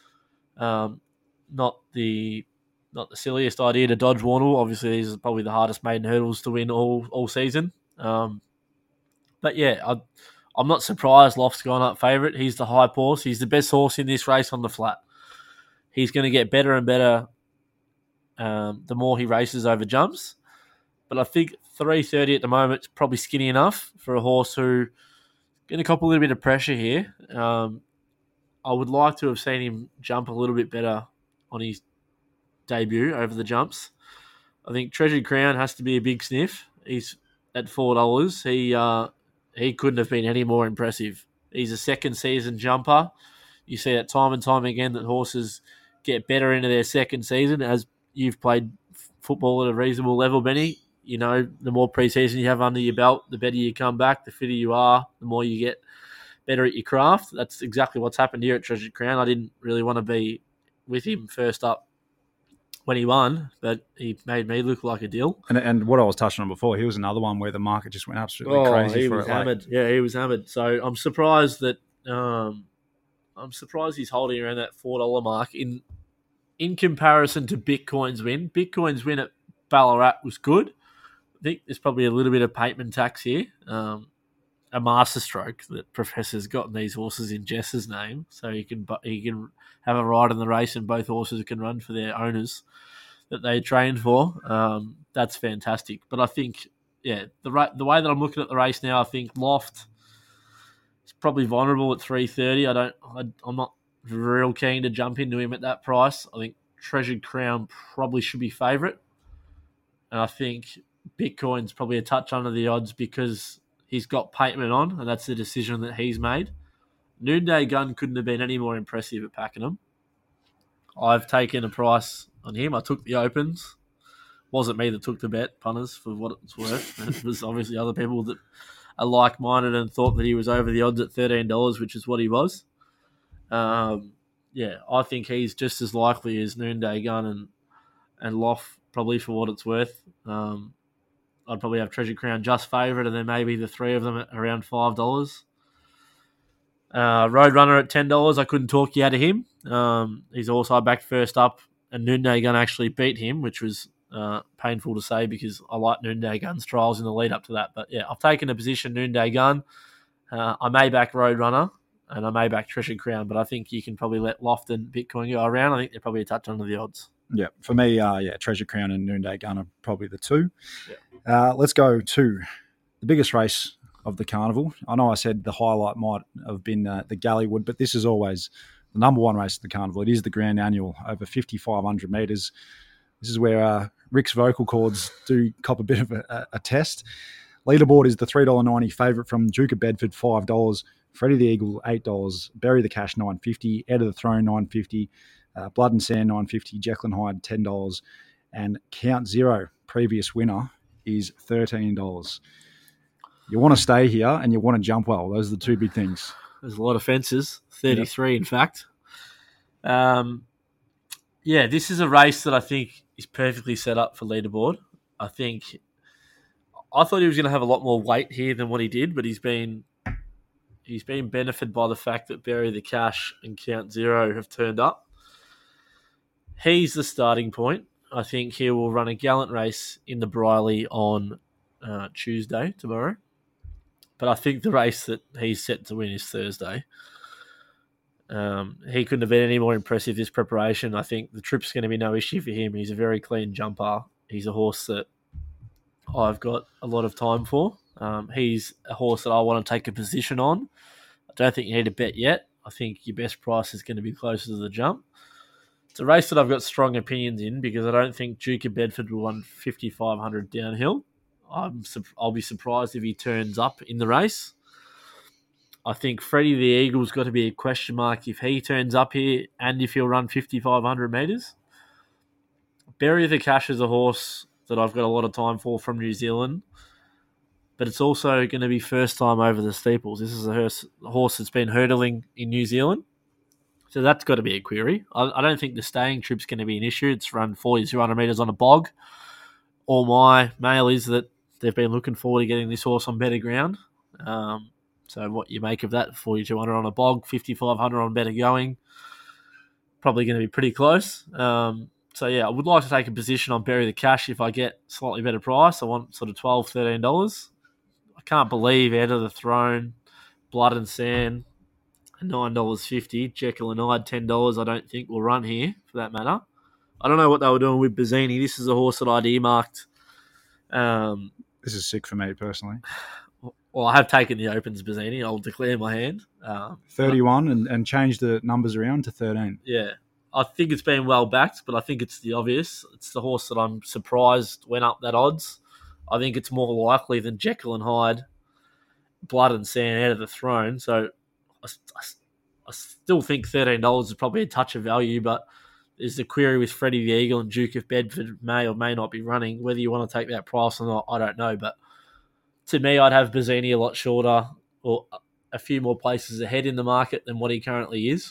Not the silliest idea to dodge Warrnambool. Obviously, these are probably the hardest maiden hurdles to win all season. But yeah, I'm not surprised Loft's gone up favourite. He's the hype horse. He's the best horse in this race on the flat. He's going to get better and better the more he races over jumps. But I think $3.30 at the moment is probably skinny enough for a horse who going to cop a little bit of pressure here. I would like to have seen him jump a little bit better on his debut over the jumps. I think Treasured Crown has to be a big sniff. He's at $4. He couldn't have been any more impressive. He's a second season jumper. You see that time and time again that horses get better into their second season. As you've played football at a reasonable level, Benny, you know, the more pre-season you have under your belt, the better you come back, the fitter you are, the more you get better at your craft. That's exactly what's happened here at Treasured Crown. I didn't really want to be with him first up when he won, but he made me look like a deal. And what I was touching on before, he was another one where the market just went absolutely crazy. He was hammered. Yeah, he was hammered. So I'm surprised that he's holding around that $4 mark in comparison to Bitcoin's win. Bitcoin's win at Ballarat was good. I think there's probably a little bit of payment tax here. A masterstroke that Professor's gotten these horses in Jess's name, so he can have a ride in the race and both horses can run for their owners that they trained for. That's fantastic. But I think, yeah, the way that I'm looking at the race now, I think Loft is probably vulnerable at $3.30. I'm not real keen to jump into him at that price. I think Treasured Crown probably should be favourite, and I think Bitcoin's probably a touch under the odds because he's got Pateman on, and that's the decision that he's made. Noonday Gun couldn't have been any more impressive at Pakenham. I've taken a price on him. I took the opens. Wasn't me that took the bet, punters, for what it's worth. It was obviously other people that are like-minded and thought that he was over the odds at $13, which is what he was. I think he's just as likely as Noonday Gun and Loft, probably for what it's worth. I'd probably have Treasured Crown just favourite, and then maybe the three of them at around $5. Roadrunner at $10. I couldn't talk you out of him. He's also backed first up, and Noonday Gun actually beat him, which was painful to say because I like Noonday Gun's trials in the lead up to that. But yeah, I've taken a position Noonday Gun. I may back Roadrunner, and I may back Treasured Crown, but I think you can probably let Loft and Bitcoin go around. I think they're probably a touch under the odds. Yeah, for me, Treasured Crown and Noonday Gun are probably the two. Yeah. Let's go to the biggest race of the carnival. I know I said the highlight might have been the Galleywood, but this is always the number one race of the carnival. It is the Grand Annual, over 5,500 metres. This is where Rick's vocal cords do cop a bit of a test. Leaderboard is the $3.90 favourite from Duke of Bedford, $5. Freddie the Eagle, $8. Bury the Cash, $9.50. Head of the Throne, $9.50. Blood and Sand, $9.50. Jekyll and Hyde, $10. And Count Zero, previous winner, is $13. You want to stay here and you want to jump well. Those are the two big things. There's a lot of fences, 33 in fact. This is a race that I think is perfectly set up for leaderboard. I thought he was going to have a lot more weight here than what he did, but he's been benefited by the fact that Bury the Cash and Count Zero have turned up. He's the starting point. I think he will run a gallant race in the Briley on Tuesday, tomorrow. But I think the race that he's set to win is Thursday. He couldn't have been any more impressive this preparation. I think the trip's going to be no issue for him. He's a very clean jumper. He's a horse that I've got a lot of time for. He's a horse that I want to take a position on. I don't think you need to bet yet. I think your best price is going to be closer to the jump. It's a race that I've got strong opinions in because I don't think Duke of Bedford will run 5,500 downhill. I'll be surprised if he turns up in the race. I think Freddie the Eagle's got to be a question mark if he turns up here and if he'll run 5,500 metres. Bury the Cash is a horse that I've got a lot of time for from New Zealand, but it's also going to be first time over the steeples. This is a horse that's been hurdling in New Zealand, so that's got to be a query. I don't think the staying trip's going to be an issue. It's run 4,200 metres on a bog. All my mail is that they've been looking forward to getting this horse on better ground. So what you make of that, 4,200 on a bog, 5,500 on better going, probably going to be pretty close. I would like to take a position on Bury the Cash if I get slightly better price. I want sort of $12, $13. I can't believe Head of the Throne, Blood and Sand, $9.50. Jekyll and Hyde, $10. I don't think will run here, for that matter. I don't know what they were doing with Bazzini. This is a horse that I'd earmarked. This is sick for me personally. Well, I have taken the Opens Bazzini. I'll declare my hand. 31 and change the numbers around to 13. Yeah. I think it's been well backed, but I think it's the obvious. It's the horse that I'm surprised went up that odds. I think it's more likely than Jekyll and Hyde, Blood and Sand, Out of the Throne. So I still think $13 is probably a touch of value, but there's the query with Freddie the Eagle and Duke of Bedford may or may not be running. Whether you want to take that price or not, I don't know. But to me, I'd have Bazzini a lot shorter or a few more places ahead in the market than what he currently is.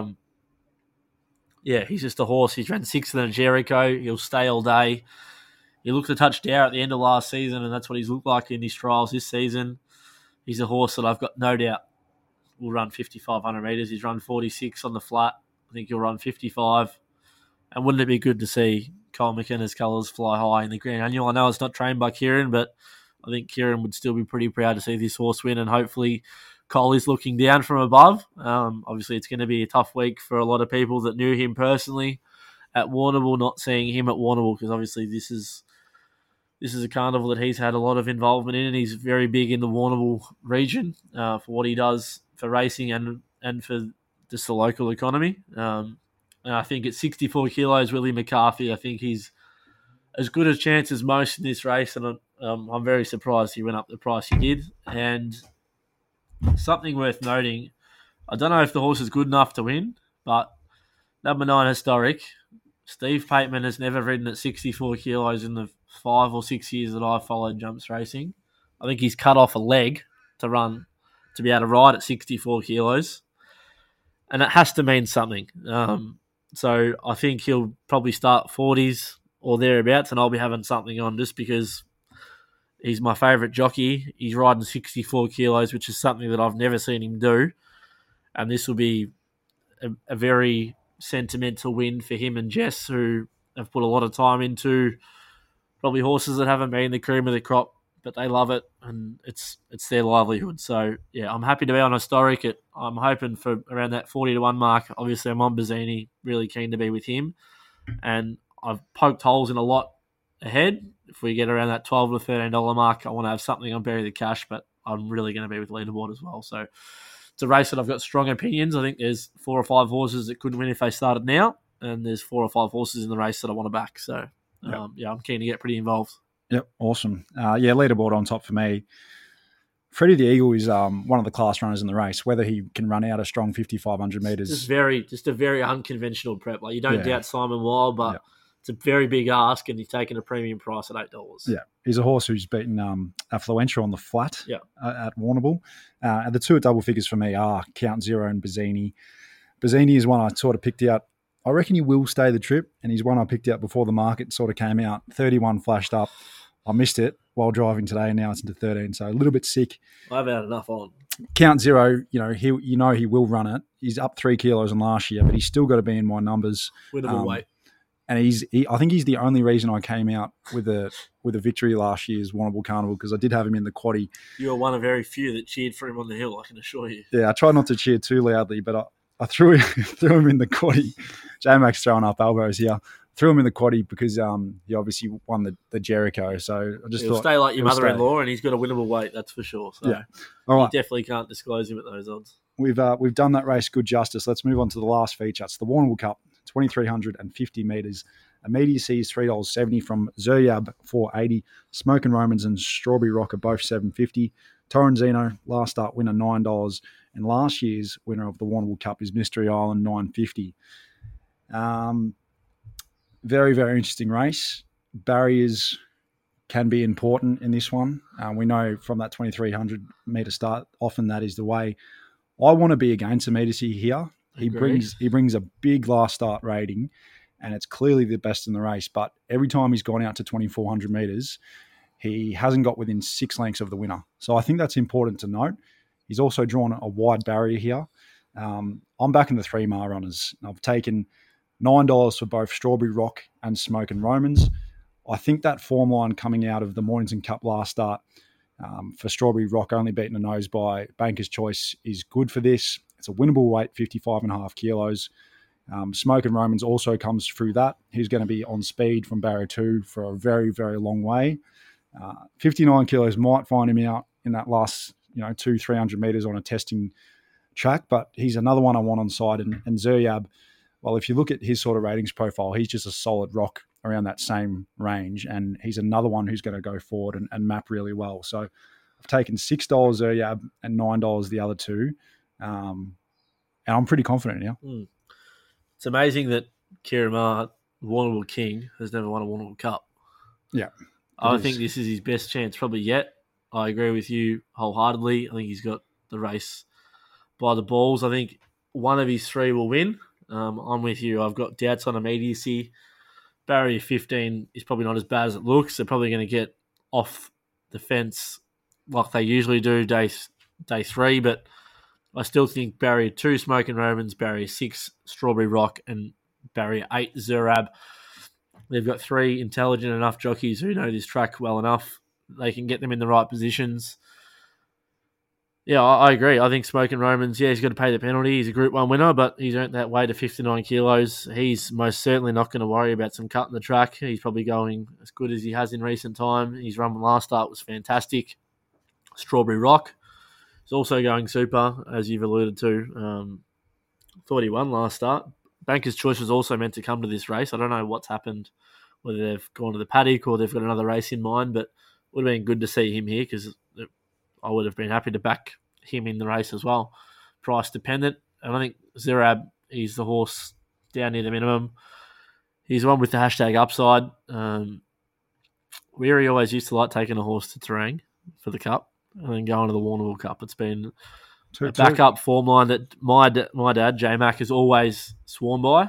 He's just a horse. He's ran sixth in Jericho. He'll stay all day. He looked a touch down at the end of last season, and that's what he's looked like in his trials this season. He's a horse that I've got no doubt will run 5,500 metres. He's run 46 on the flat. I think he'll run 55. And wouldn't it be good to see Kyle McKenna's colours fly high in the Grand Annual? I know it's not trained by Kieran, but I think Kieran would still be pretty proud to see this horse win, and hopefully Cole is looking down from above. Obviously, it's going to be a tough week for a lot of people that knew him personally at Warrnambool, not seeing him at Warrnambool, because obviously this is a carnival that he's had a lot of involvement in, and he's very big in the Warrnambool region for what he does for racing and for just the local economy. And I think at 64 kilos, Willie McCarthy, I think he's as good a chance as most in this race, and I'm very surprised he went up the price he did. And something worth noting, I don't know if the horse is good enough to win, but number 9 Historic, Steve Pateman has never ridden at 64 kilos in the 5 or 6 years that I've followed jumps racing. I think he's cut off a leg to be able to ride at 64 kilos. And it has to mean something. So I think he'll probably start 40s or thereabouts, and I'll be having something on just because he's my favourite jockey. He's riding 64 kilos, which is something that I've never seen him do. And this will be a very sentimental win for him and Jess, who have put a lot of time into probably horses that haven't been the cream of the crop, but they love it, and it's their livelihood. So, yeah, I'm happy to be on Historic. I'm hoping for around that 40-1 mark. Obviously, I'm on Bazzini, really keen to be with him. And I've poked holes in a lot ahead. If we get around that $12 to $13 mark, I want to have something on Bury the Cash, but I'm really going to be with Leaderboard as well. So it's a race that I've got strong opinions. I think there's 4 or 5 horses that could win if they started now, and there's 4 or 5 horses in the race that I want to back. So I'm keen to get pretty involved. Yep, awesome. Leaderboard on top for me. Freddie the Eagle is one of the class runners in the race. Whether he can run out a strong 5,500 metres. Just a very unconventional prep. Like, you don't doubt Simon Wild, but it's a very big ask, and he's taking a premium price at $8. Yeah, he's a horse who's beaten Affluentia on the flat at Warrnambool. And the two at double figures for me are Count Zero and Bazzini. Bazzini is one I sort of picked out. I reckon he will stay the trip, and he's one I picked out before the market sort of came out. 31 flashed up. I missed it while driving today, and now it's into 13, so a little bit sick. I've had enough on. Count Zero, he will run it. He's up 3 kilos in last year, but he's still got to be in my numbers. Winnable weight. And I think he's the only reason I came out with a victory last year's Warrnambool Carnival, because I did have him in the quaddie. You were one of very few that cheered for him on the hill, I can assure you. Yeah, I tried not to cheer too loudly, but I threw him in the quaddie. J-Mac's throwing up elbows here. Threw him in the quaddie because he obviously won the Jericho. So I just He'll thought stay like your mother-in-law, and he's got a winnable weight, that's for sure. So yeah. All right. You definitely can't disclose him at those odds. We've done that race good justice. Let's move on to the last feature. It's the Warrnambool Cup, 2,350 metres. Immediacy is $3.70 from Zeryab, $4.80. Smoke and Romans and Strawberry Rock are both $7.50. Torrenzino, last start winner, $9. And last year's winner of the Warrnambool Cup is Mystery Island, $9.50. Very, very interesting race. Barriers can be important in this one. We know from that 2,300 metre start, often that is the way. I want to be against immediacy here. He brings a big last start rating, and it's clearly the best in the race. But every time he's gone out to 2,400 metres, he hasn't got within 6 lengths of the winner. So I think that's important to note. He's also drawn a wide barrier here. I'm backing the 3 mile runners. I've taken $9 for both Strawberry Rock and Smoke and Romans. I think that form line coming out of the Mornington Cup last start for Strawberry Rock, only beaten a nose by Banker's Choice, is good for this. It's a winnable weight, 55.5 kilos. Smoke and Romans also comes through that. He's going to be on speed from barrier 2 for a very, very long way. 59 kilos might find him out in that last 200-300 metres on a testing track, but he's another one I want on side. And Zeryab, well, if you look at his sort of ratings profile, he's just a solid rock around that same range, and he's another one who's going to go forward and map really well. So I've taken $6 Zeryab and $9 the other two, and I'm pretty confident now. It's amazing that Kieran Maher, Warrnambool King, has never won a Warrnambool Cup. Yeah. I think this is his best chance probably yet. I agree with you wholeheartedly. I think he's got the race by the balls. I think one of his 3 will win. I'm with you. I've got doubts on immediacy. Barrier 15 is probably not as bad as it looks. They're probably going to get off the fence like they usually do day 3, but I still think barrier 2, Smoke and Romans, barrier 6, Strawberry Rock, and barrier 8, Zeryab. They've got 3 intelligent enough jockeys who know this track well enough. They can get them in the right positions. Yeah, I agree. I think Smoke and Romans, he's got to pay the penalty. He's a Group 1 winner, but he's earned that weight of 59 kilos. He's most certainly not going to worry about some cut in the track. He's probably going as good as he has in recent time. His run last start was fantastic. Strawberry Rock is also going super, as you've alluded to. Thought he won last start. Banker's Choice was also meant to come to this race. I don't know what's happened, whether they've gone to the paddock or they've got another race in mind, but it would have been good to see him here because I would have been happy to back him in the race as well. Price dependent. And I think Zeryab, he's the horse down near the minimum. He's the one with the hashtag upside. Weary always used to like taking a horse to Terang for the Cup and then going to the Warrnambool Cup. It's been a backup form line that my dad, J-Mac, has always sworn by.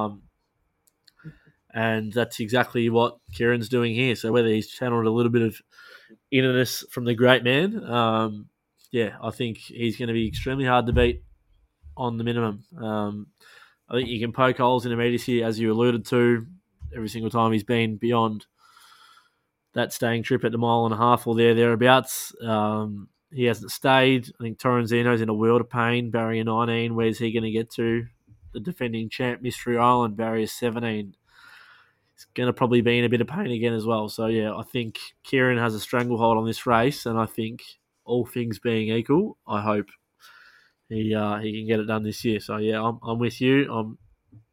And that's exactly what Kieran's doing here. So whether he's channeled a little bit of innerness from the great man, I think he's going to be extremely hard to beat on the minimum. I think you can poke holes in immediacy, as you alluded to, every single time he's been beyond that staying trip at the 1.5 miles or thereabouts. He hasn't stayed. I think Torrenzino's in a world of pain. Barrier 19, where's he going to get to? The defending champ, Mystery Island, barrier 17. He's going to probably be in a bit of pain again as well. So, I think Kieran has a stranglehold on this race, and I think all things being equal, I hope he can get it done this year. So, I'm with you. I'm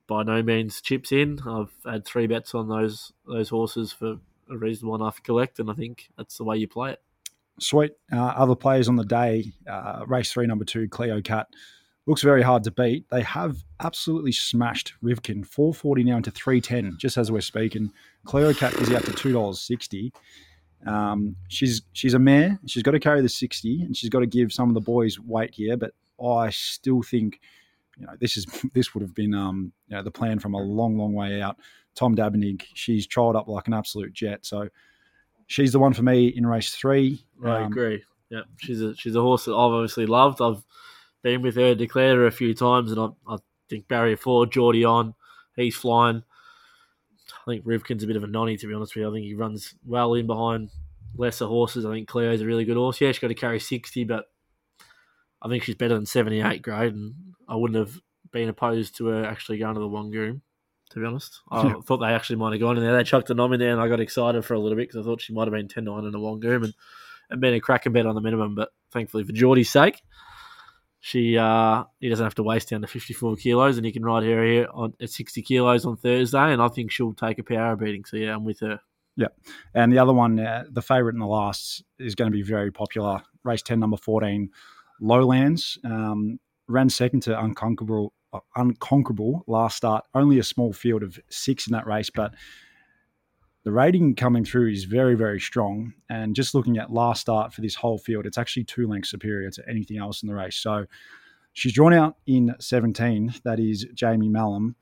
by no means chips in. I've had 3 bets on those horses for a reasonable enough collect, and I think that's the way you play it. Sweet. Other players on the day, race 3, number 2, Cleo Cat. Looks very hard to beat. They have absolutely smashed Rivkin. 440 now into 310, just as we're speaking. Cleo Cat is out to $2.60. She's a mare. She's got to carry the 60, and she's got to give some of the boys weight here. But I still think, this would have been the plan from a long, long way out. Tom Dabenig, she's trialled up like an absolute jet. So she's the one for me in race 3. I agree. Yeah, she's a horse that I've obviously loved. I've been with her, declared her a few times, and I think barrier 4, Geordie on, he's flying. I think Rivkin's a bit of a nonny, to be honest with you. I think he runs well in behind lesser horses. I think Cleo's a really good horse. Yeah, she's got to carry 60, but I think she's better than 78 grade, and I wouldn't have been opposed to her actually going to the Wangoom, to be honest. I thought they actually might have gone in there. They chucked a nom in there, and I got excited for a little bit because I thought she might have been 10-9 in the Wangoom and been a cracking bet on the minimum. But thankfully for Geordie's sake, he doesn't have to waste down to 54 kilos, and he can ride her here at 60 kilos on Thursday, and I think she'll take a power beating. So, yeah, I'm with her. Yeah. And the other one, the favourite in the last, is going to be very popular. Race 10, number 14, Lowlands. Ran second to Unconquerable last start. Only a small field of 6 in that race, but the rating coming through is very, very strong. And just looking at last start for this whole field, it's actually 2 lengths superior to anything else in the race. So she's drawn out in 17. That is Jamie Mallam.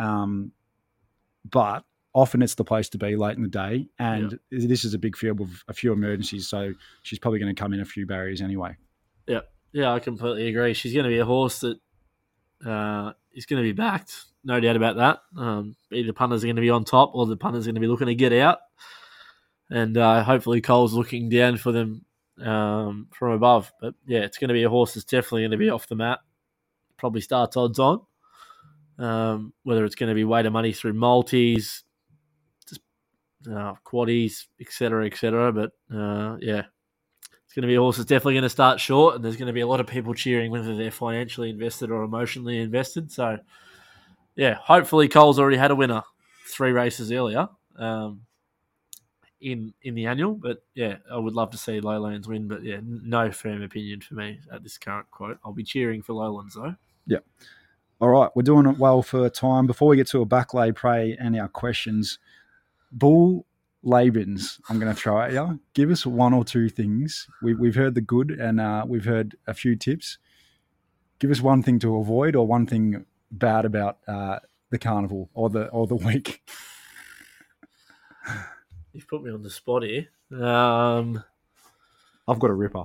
But often it's the place to be late in the day. And this is a big field with a few emergencies. So she's probably going to come in a few barriers anyway. Yeah. Yeah, I completely agree. She's going to be a horse that is going to be backed. No doubt about that. Either punters are going to be on top or the punters are going to be looking to get out. And hopefully Cole's looking down for them from above. But, yeah, it's going to be a horse that's definitely going to be off the mat. Probably starts odds on. Whether it's going to be weight of money through multis, just quaddies, etc., etc. But, yeah, it's going to be a horse that's definitely going to start short, and there's going to be a lot of people cheering whether they're financially invested or emotionally invested. So, yeah, hopefully Cole's already had a winner 3 races earlier in the annual. But, yeah, I would love to see Lowlands win. But, yeah, no firm opinion for me at this current quote. I'll be cheering for Lowlands, though. Yeah. All right, we're doing it well for time. Before we get to a backlay prey and our questions, Bull Labens, I'm going to throw at you. Give us 1 or 2 things. We've heard the good, and we've heard a few tips. Give us 1 thing to avoid or 1 thing bad about the carnival or the week. You've put me on the spot here. I've got a ripper.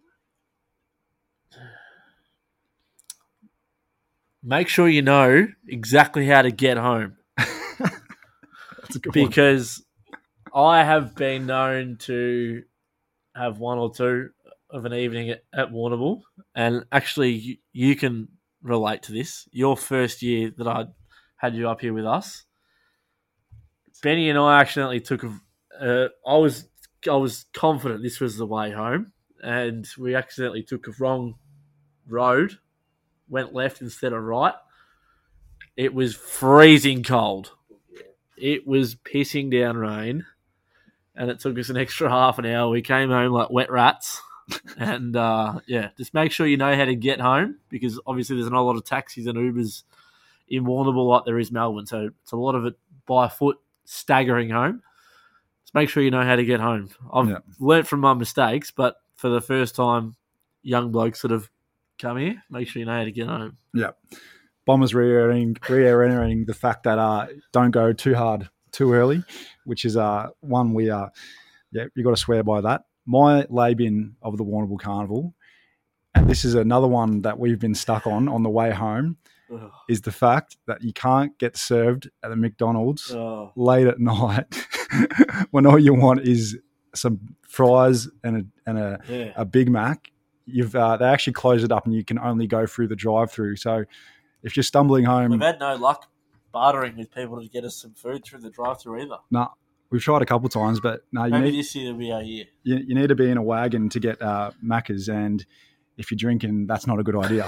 Make sure you know exactly how to get home. That's a good because I have been known to have 1 or 2 of an evening at Warrnambool, and actually you can relate to this. Your first year that I had you up here with us, Benny and I accidentally took I was confident this was the way home, and we accidentally took a wrong road, went left instead of right. It was freezing cold. It was pissing down rain, and it took us an extra half an hour. We came home like wet rats. And, just make sure you know how to get home, because obviously there's not a lot of taxis and Ubers in Warrnambool like there is Melbourne. So it's a lot of it by foot, staggering home. Just make sure you know how to get home. I've learnt from my mistakes, but for the first time, young blokes that have come here, make sure you know how to get home. Yeah. Bombers reiterating the fact that don't go too hard too early, which is one we you got to swear by that. My lay-bin of the Warrnambool Carnival, and this is another one that we've been stuck on the way home, is the fact that you can't get served at the McDonald's late at night when all you want is some fries and a Big Mac. They actually close it up and you can only go through the drive-through. So if you're stumbling home... We've had no luck bartering with people to get us some food through the drive-through either. No, we've tried a couple of times, but no. Maybe this year will be our year. You need to be in a wagon to get Macca's, and if you're drinking, that's not a good idea.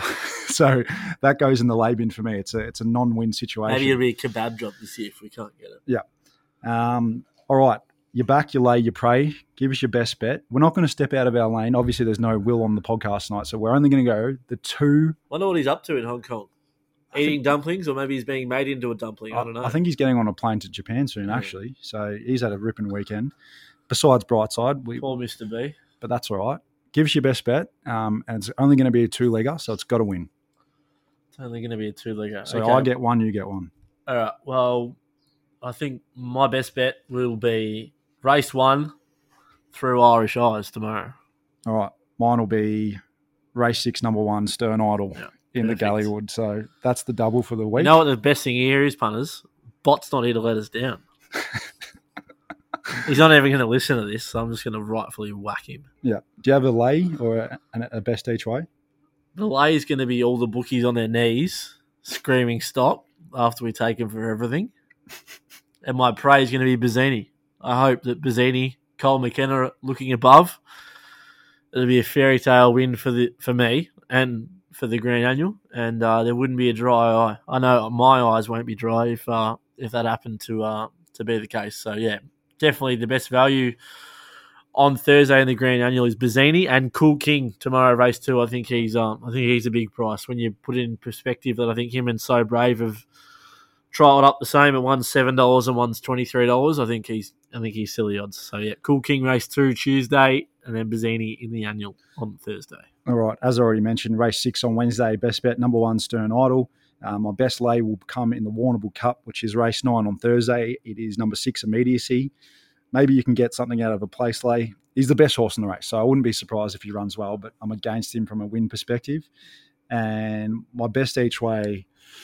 So that goes in the lay bin for me. It's a non-win situation. Maybe it'll be a kebab job this year if we can't get it. Yeah. All right. You back, you lay, you pray. Give us your best bet. We're not going to step out of our lane. Obviously, there's no Will on the podcast tonight, so we're only going to go the two. Wonder what he's up to in Hong Kong. Eating dumplings, or maybe he's being made into a dumpling. I don't know. I think he's getting on a plane to Japan soon, actually. So he's had a ripping weekend. Besides Brightside, Poor Mr. B. But that's all right. Give us your best bet, and it's only going to be a two-legger, so it's got to win. It's only going to be a two-legger. So okay. I get one, you get one. All right. Well, I think my best bet will be race 1 through Irish Eyes tomorrow. All right. Mine will be race 6, number 1, Stern Idol in perfect. the Galleywood. So that's the double for the week. You know what the best thing here is, punters? Bot's not here to let us down. He's not even going to listen to this, so I'm just going to rightfully whack him. Yeah. Do you have a lay or a best each way? The lay is going to be all the bookies on their knees screaming stop after we take him for everything. And my pray is going to be Bazzini. I hope that Bazzini, Cole McKenna are looking above. It'll be a fairy tale win for me and for the Grand Annual, and there wouldn't be a dry eye. I know my eyes won't be dry if that happened to be the case. So yeah, definitely the best value on Thursday in the Grand Annual is Bazzini and Cool King tomorrow, race 2. I think he's a big price when you put it in perspective that I think him and So Brave have trialled up the same at one's $7 and one's $23. I think he's silly odds. So yeah, Cool King race 2 Tuesday, and then Bazzini in the Annual on Thursday. All right. As I already mentioned, race 6 on Wednesday, best bet, number 1, Stern Idol. My best lay will come in the Warrnambool Cup, which is race 9 on Thursday. It is number 6, Immediacy. Maybe you can get something out of a place lay. He's the best horse in the race, so I wouldn't be surprised if he runs well, but I'm against him from a win perspective. And my best each way,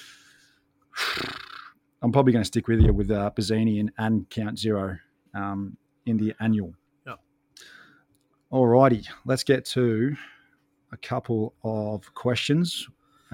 I'm probably going to stick with you with Bazzini and Count Zero in the Annual. Yep. All righty, let's get to a couple of questions.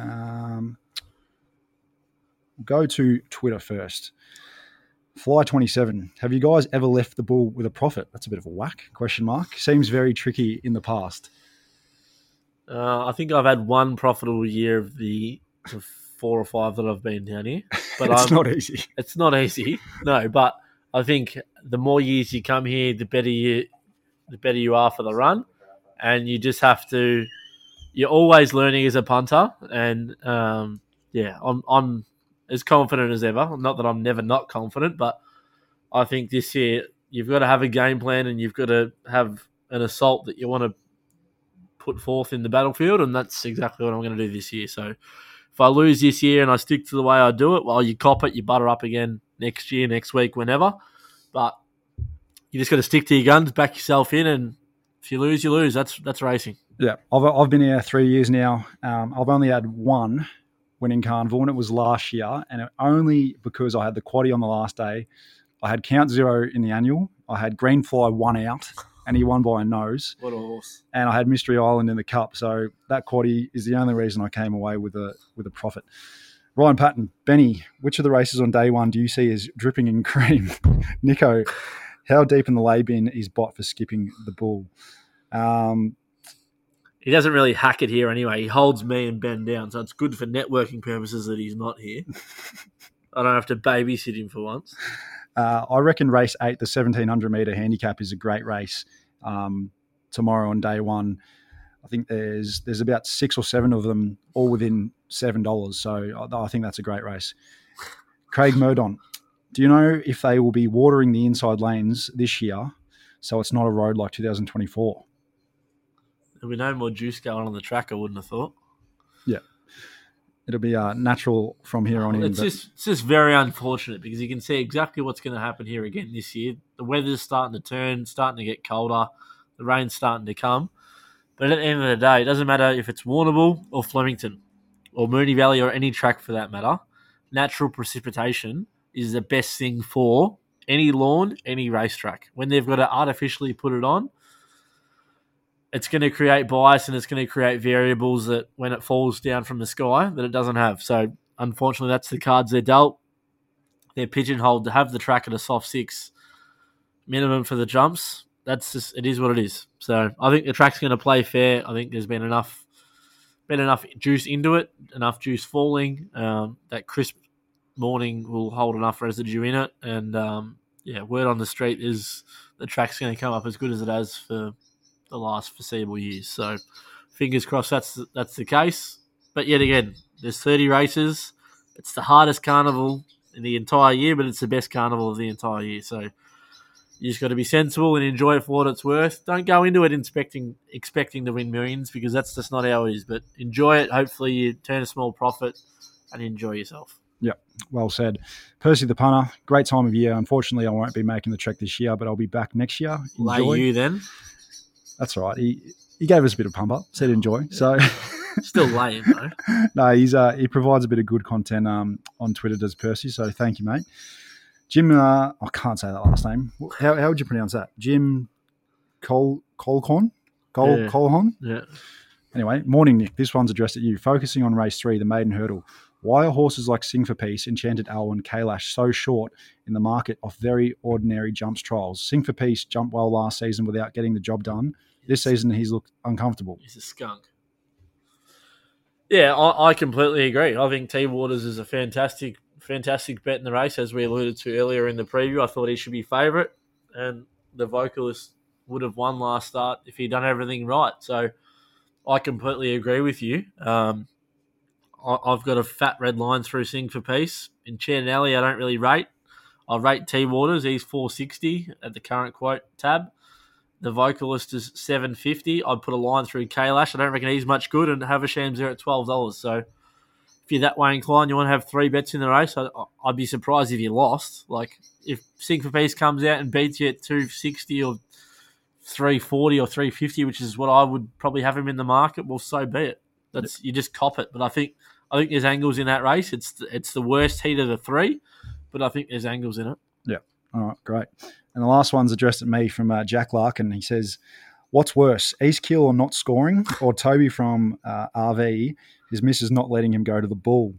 Go to Twitter first. Fly27, have you guys ever left the bull with a profit? That's a bit of a whack, ? Seems very tricky in the past. I think I've had one profitable year of the 4 or 5 that I've been down here. But It's not easy. It's not easy, no. But I think the more years you come here, the better you are for the run, and you just have to. You're always learning as a punter, and I'm as confident as ever. Not that I'm never not confident, but I think this year you've got to have a game plan and you've got to have an assault that you want to put forth in the battlefield, and that's exactly what I'm going to do this year. So if I lose this year and I stick to the way I do it, well, you cop it, you butter up again next year, next week, whenever. But you just got to stick to your guns, back yourself in, and if you lose, you lose. That's racing. Yeah, I've been here 3 years now. I've only had one winning carnival, and it was last year, and only because I had the quaddie on the last day. I had Count Zero in the Annual. I had Greenfly 1 out, and he won by a nose. What a horse. And I had Mystery Island in the Cup. So that quaddie is the only reason I came away with a profit. Ryan Patton, Benny, which of the races on day 1 do you see as dripping in cream? Nico, how deep in the lay bin is Bot for skipping the bull? He doesn't really hack it here anyway. He holds me and Ben down, so it's good for networking purposes that he's not here. I don't have to babysit him for once. I reckon race 8, the 1,700-metre handicap, is a great race tomorrow on day 1. I think there's about 6 or 7 of them, all within $7. So I think that's a great race. Craig Murdon, do you know if they will be watering the inside lanes this year so it's not a road like 2024? There'll be no more juice going on the track, I wouldn't have thought. Yeah. It'll be natural from here on in. It's just very unfortunate because you can see exactly what's going to happen here again this year. The weather's starting to turn, starting to get colder. The rain's starting to come. But at the end of the day, it doesn't matter if it's Warrnambool or Flemington or Moonee Valley or any track for that matter. Natural precipitation is the best thing for any lawn, any racetrack. When they've got to artificially put it on, it's going to create bias and it's going to create variables that when it falls down from the sky that it doesn't have. So unfortunately, that's the cards they're dealt. They're pigeonholed to have the track at a soft 6 minimum for the jumps. That's just, it is what it is. So I think the track's going to play fair. I think there's been enough been enough juice into it, enough juice falling. That crisp morning will hold enough residue in it. And, word on the street is the track's going to come up as good as it has for the last foreseeable years. So fingers crossed that's the case. But yet again, there's 30 races. It's the hardest carnival in the entire year, but it's the best carnival of the entire year. So you just got to be sensible and enjoy it for what it's worth. Don't go into it expecting to win millions, because that's just not how it is. But enjoy it. Hopefully you turn a small profit and enjoy yourself. Yeah, well said. Percy the punter, great time of year. Unfortunately, I won't be making the trek this year, but I'll be back next year. Enjoy. Lay you then. That's all right. He gave us a bit of pump up, said enjoy. So Still lay him though. no, he provides a bit of good content on Twitter, does Percy. So thank you, mate. Jim, I can't say that last name. How would you pronounce that? Jim Colhon? Colhon? Yeah. Anyway, morning, Nick. This one's addressed at you. Focusing on race 3, the maiden hurdle. Why are horses like Sing for Peace, Enchanted Owl, and Kailash so short in the market off very ordinary jumps trials? Sing for Peace jumped well last season without getting the job done. This season, he's looked uncomfortable. He's a skunk. Yeah, I completely agree. I think T Waters is a fantastic bet in the race, as we alluded to earlier in the preview. I thought he should be favourite, and the Vocalist would have won last start if he'd done everything right. So I completely agree with you. I've got a fat red line through Sing for Peace. Enchanted Alley, I don't really rate. I rate T Waters. He's $4.60 at the current quote tab. The Vocalist is $7.50. I'd put a line through Kailash. I don't reckon he's much good, and Haversham's there at $12. So if you're that way inclined, you want to have 3 bets in the race, I'd be surprised if you lost. Like, if Sing for Peace comes out and beats you at $2.60 or $3.40 or $3.50, which is what I would probably have him in the market, well, so be it. You just cop it. But I think there's angles in that race. It's the worst heat of the 3, but I think there's angles in it. Yeah. All right, great. And the last one's addressed at me from Jack Larkin. He says, what's worse, East Kill not scoring, or Toby from RV, his missus not letting him go to the bull?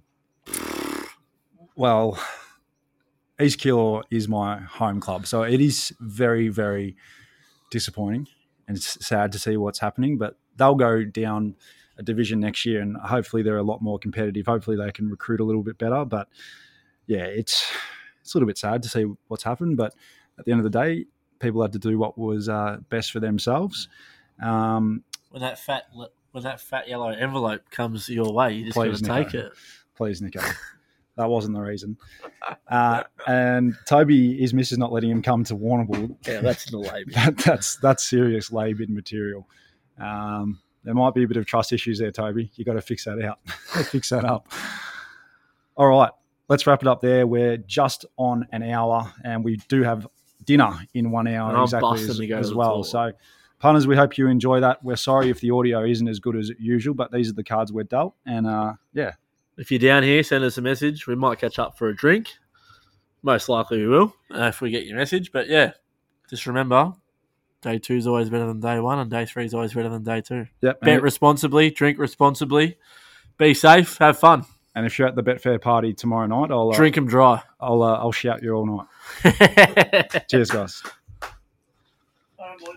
Well, East Kill is my home club, so it is very, very disappointing, and it's sad to see what's happening, but they'll go down a division next year, and hopefully they're a lot more competitive. Hopefully they can recruit a little bit better, but yeah, it's a little bit sad to see what's happened, but at the end of the day, people had to do what was best for themselves. When that fat yellow envelope comes your way, you just got to take it. Please, Nico. That wasn't the reason. And Toby, his missus not letting him come to Warrnambool. Yeah, that's the lab. That's serious lay-bin material. There might be a bit of trust issues there, Toby. You got to fix that out. Fix that up. All right, let's wrap it up there. We're just on an hour, and we do have dinner in 1 hour and exactly as well. So, punters, we hope you enjoy that. We're sorry if the audio isn't as good as usual, but these are the cards we're dealt. And yeah. If you're down here, send us a message. We might catch up for a drink. Most likely we will if we get your message. But yeah, just remember, day 2 is always better than day 1, and day 3 is always better than day 2. Yep. Bet responsibly, drink responsibly, be safe, have fun. And if you're at the Betfair party tomorrow night, I'll drink them dry. I'll shout you all night. Cheers, guys.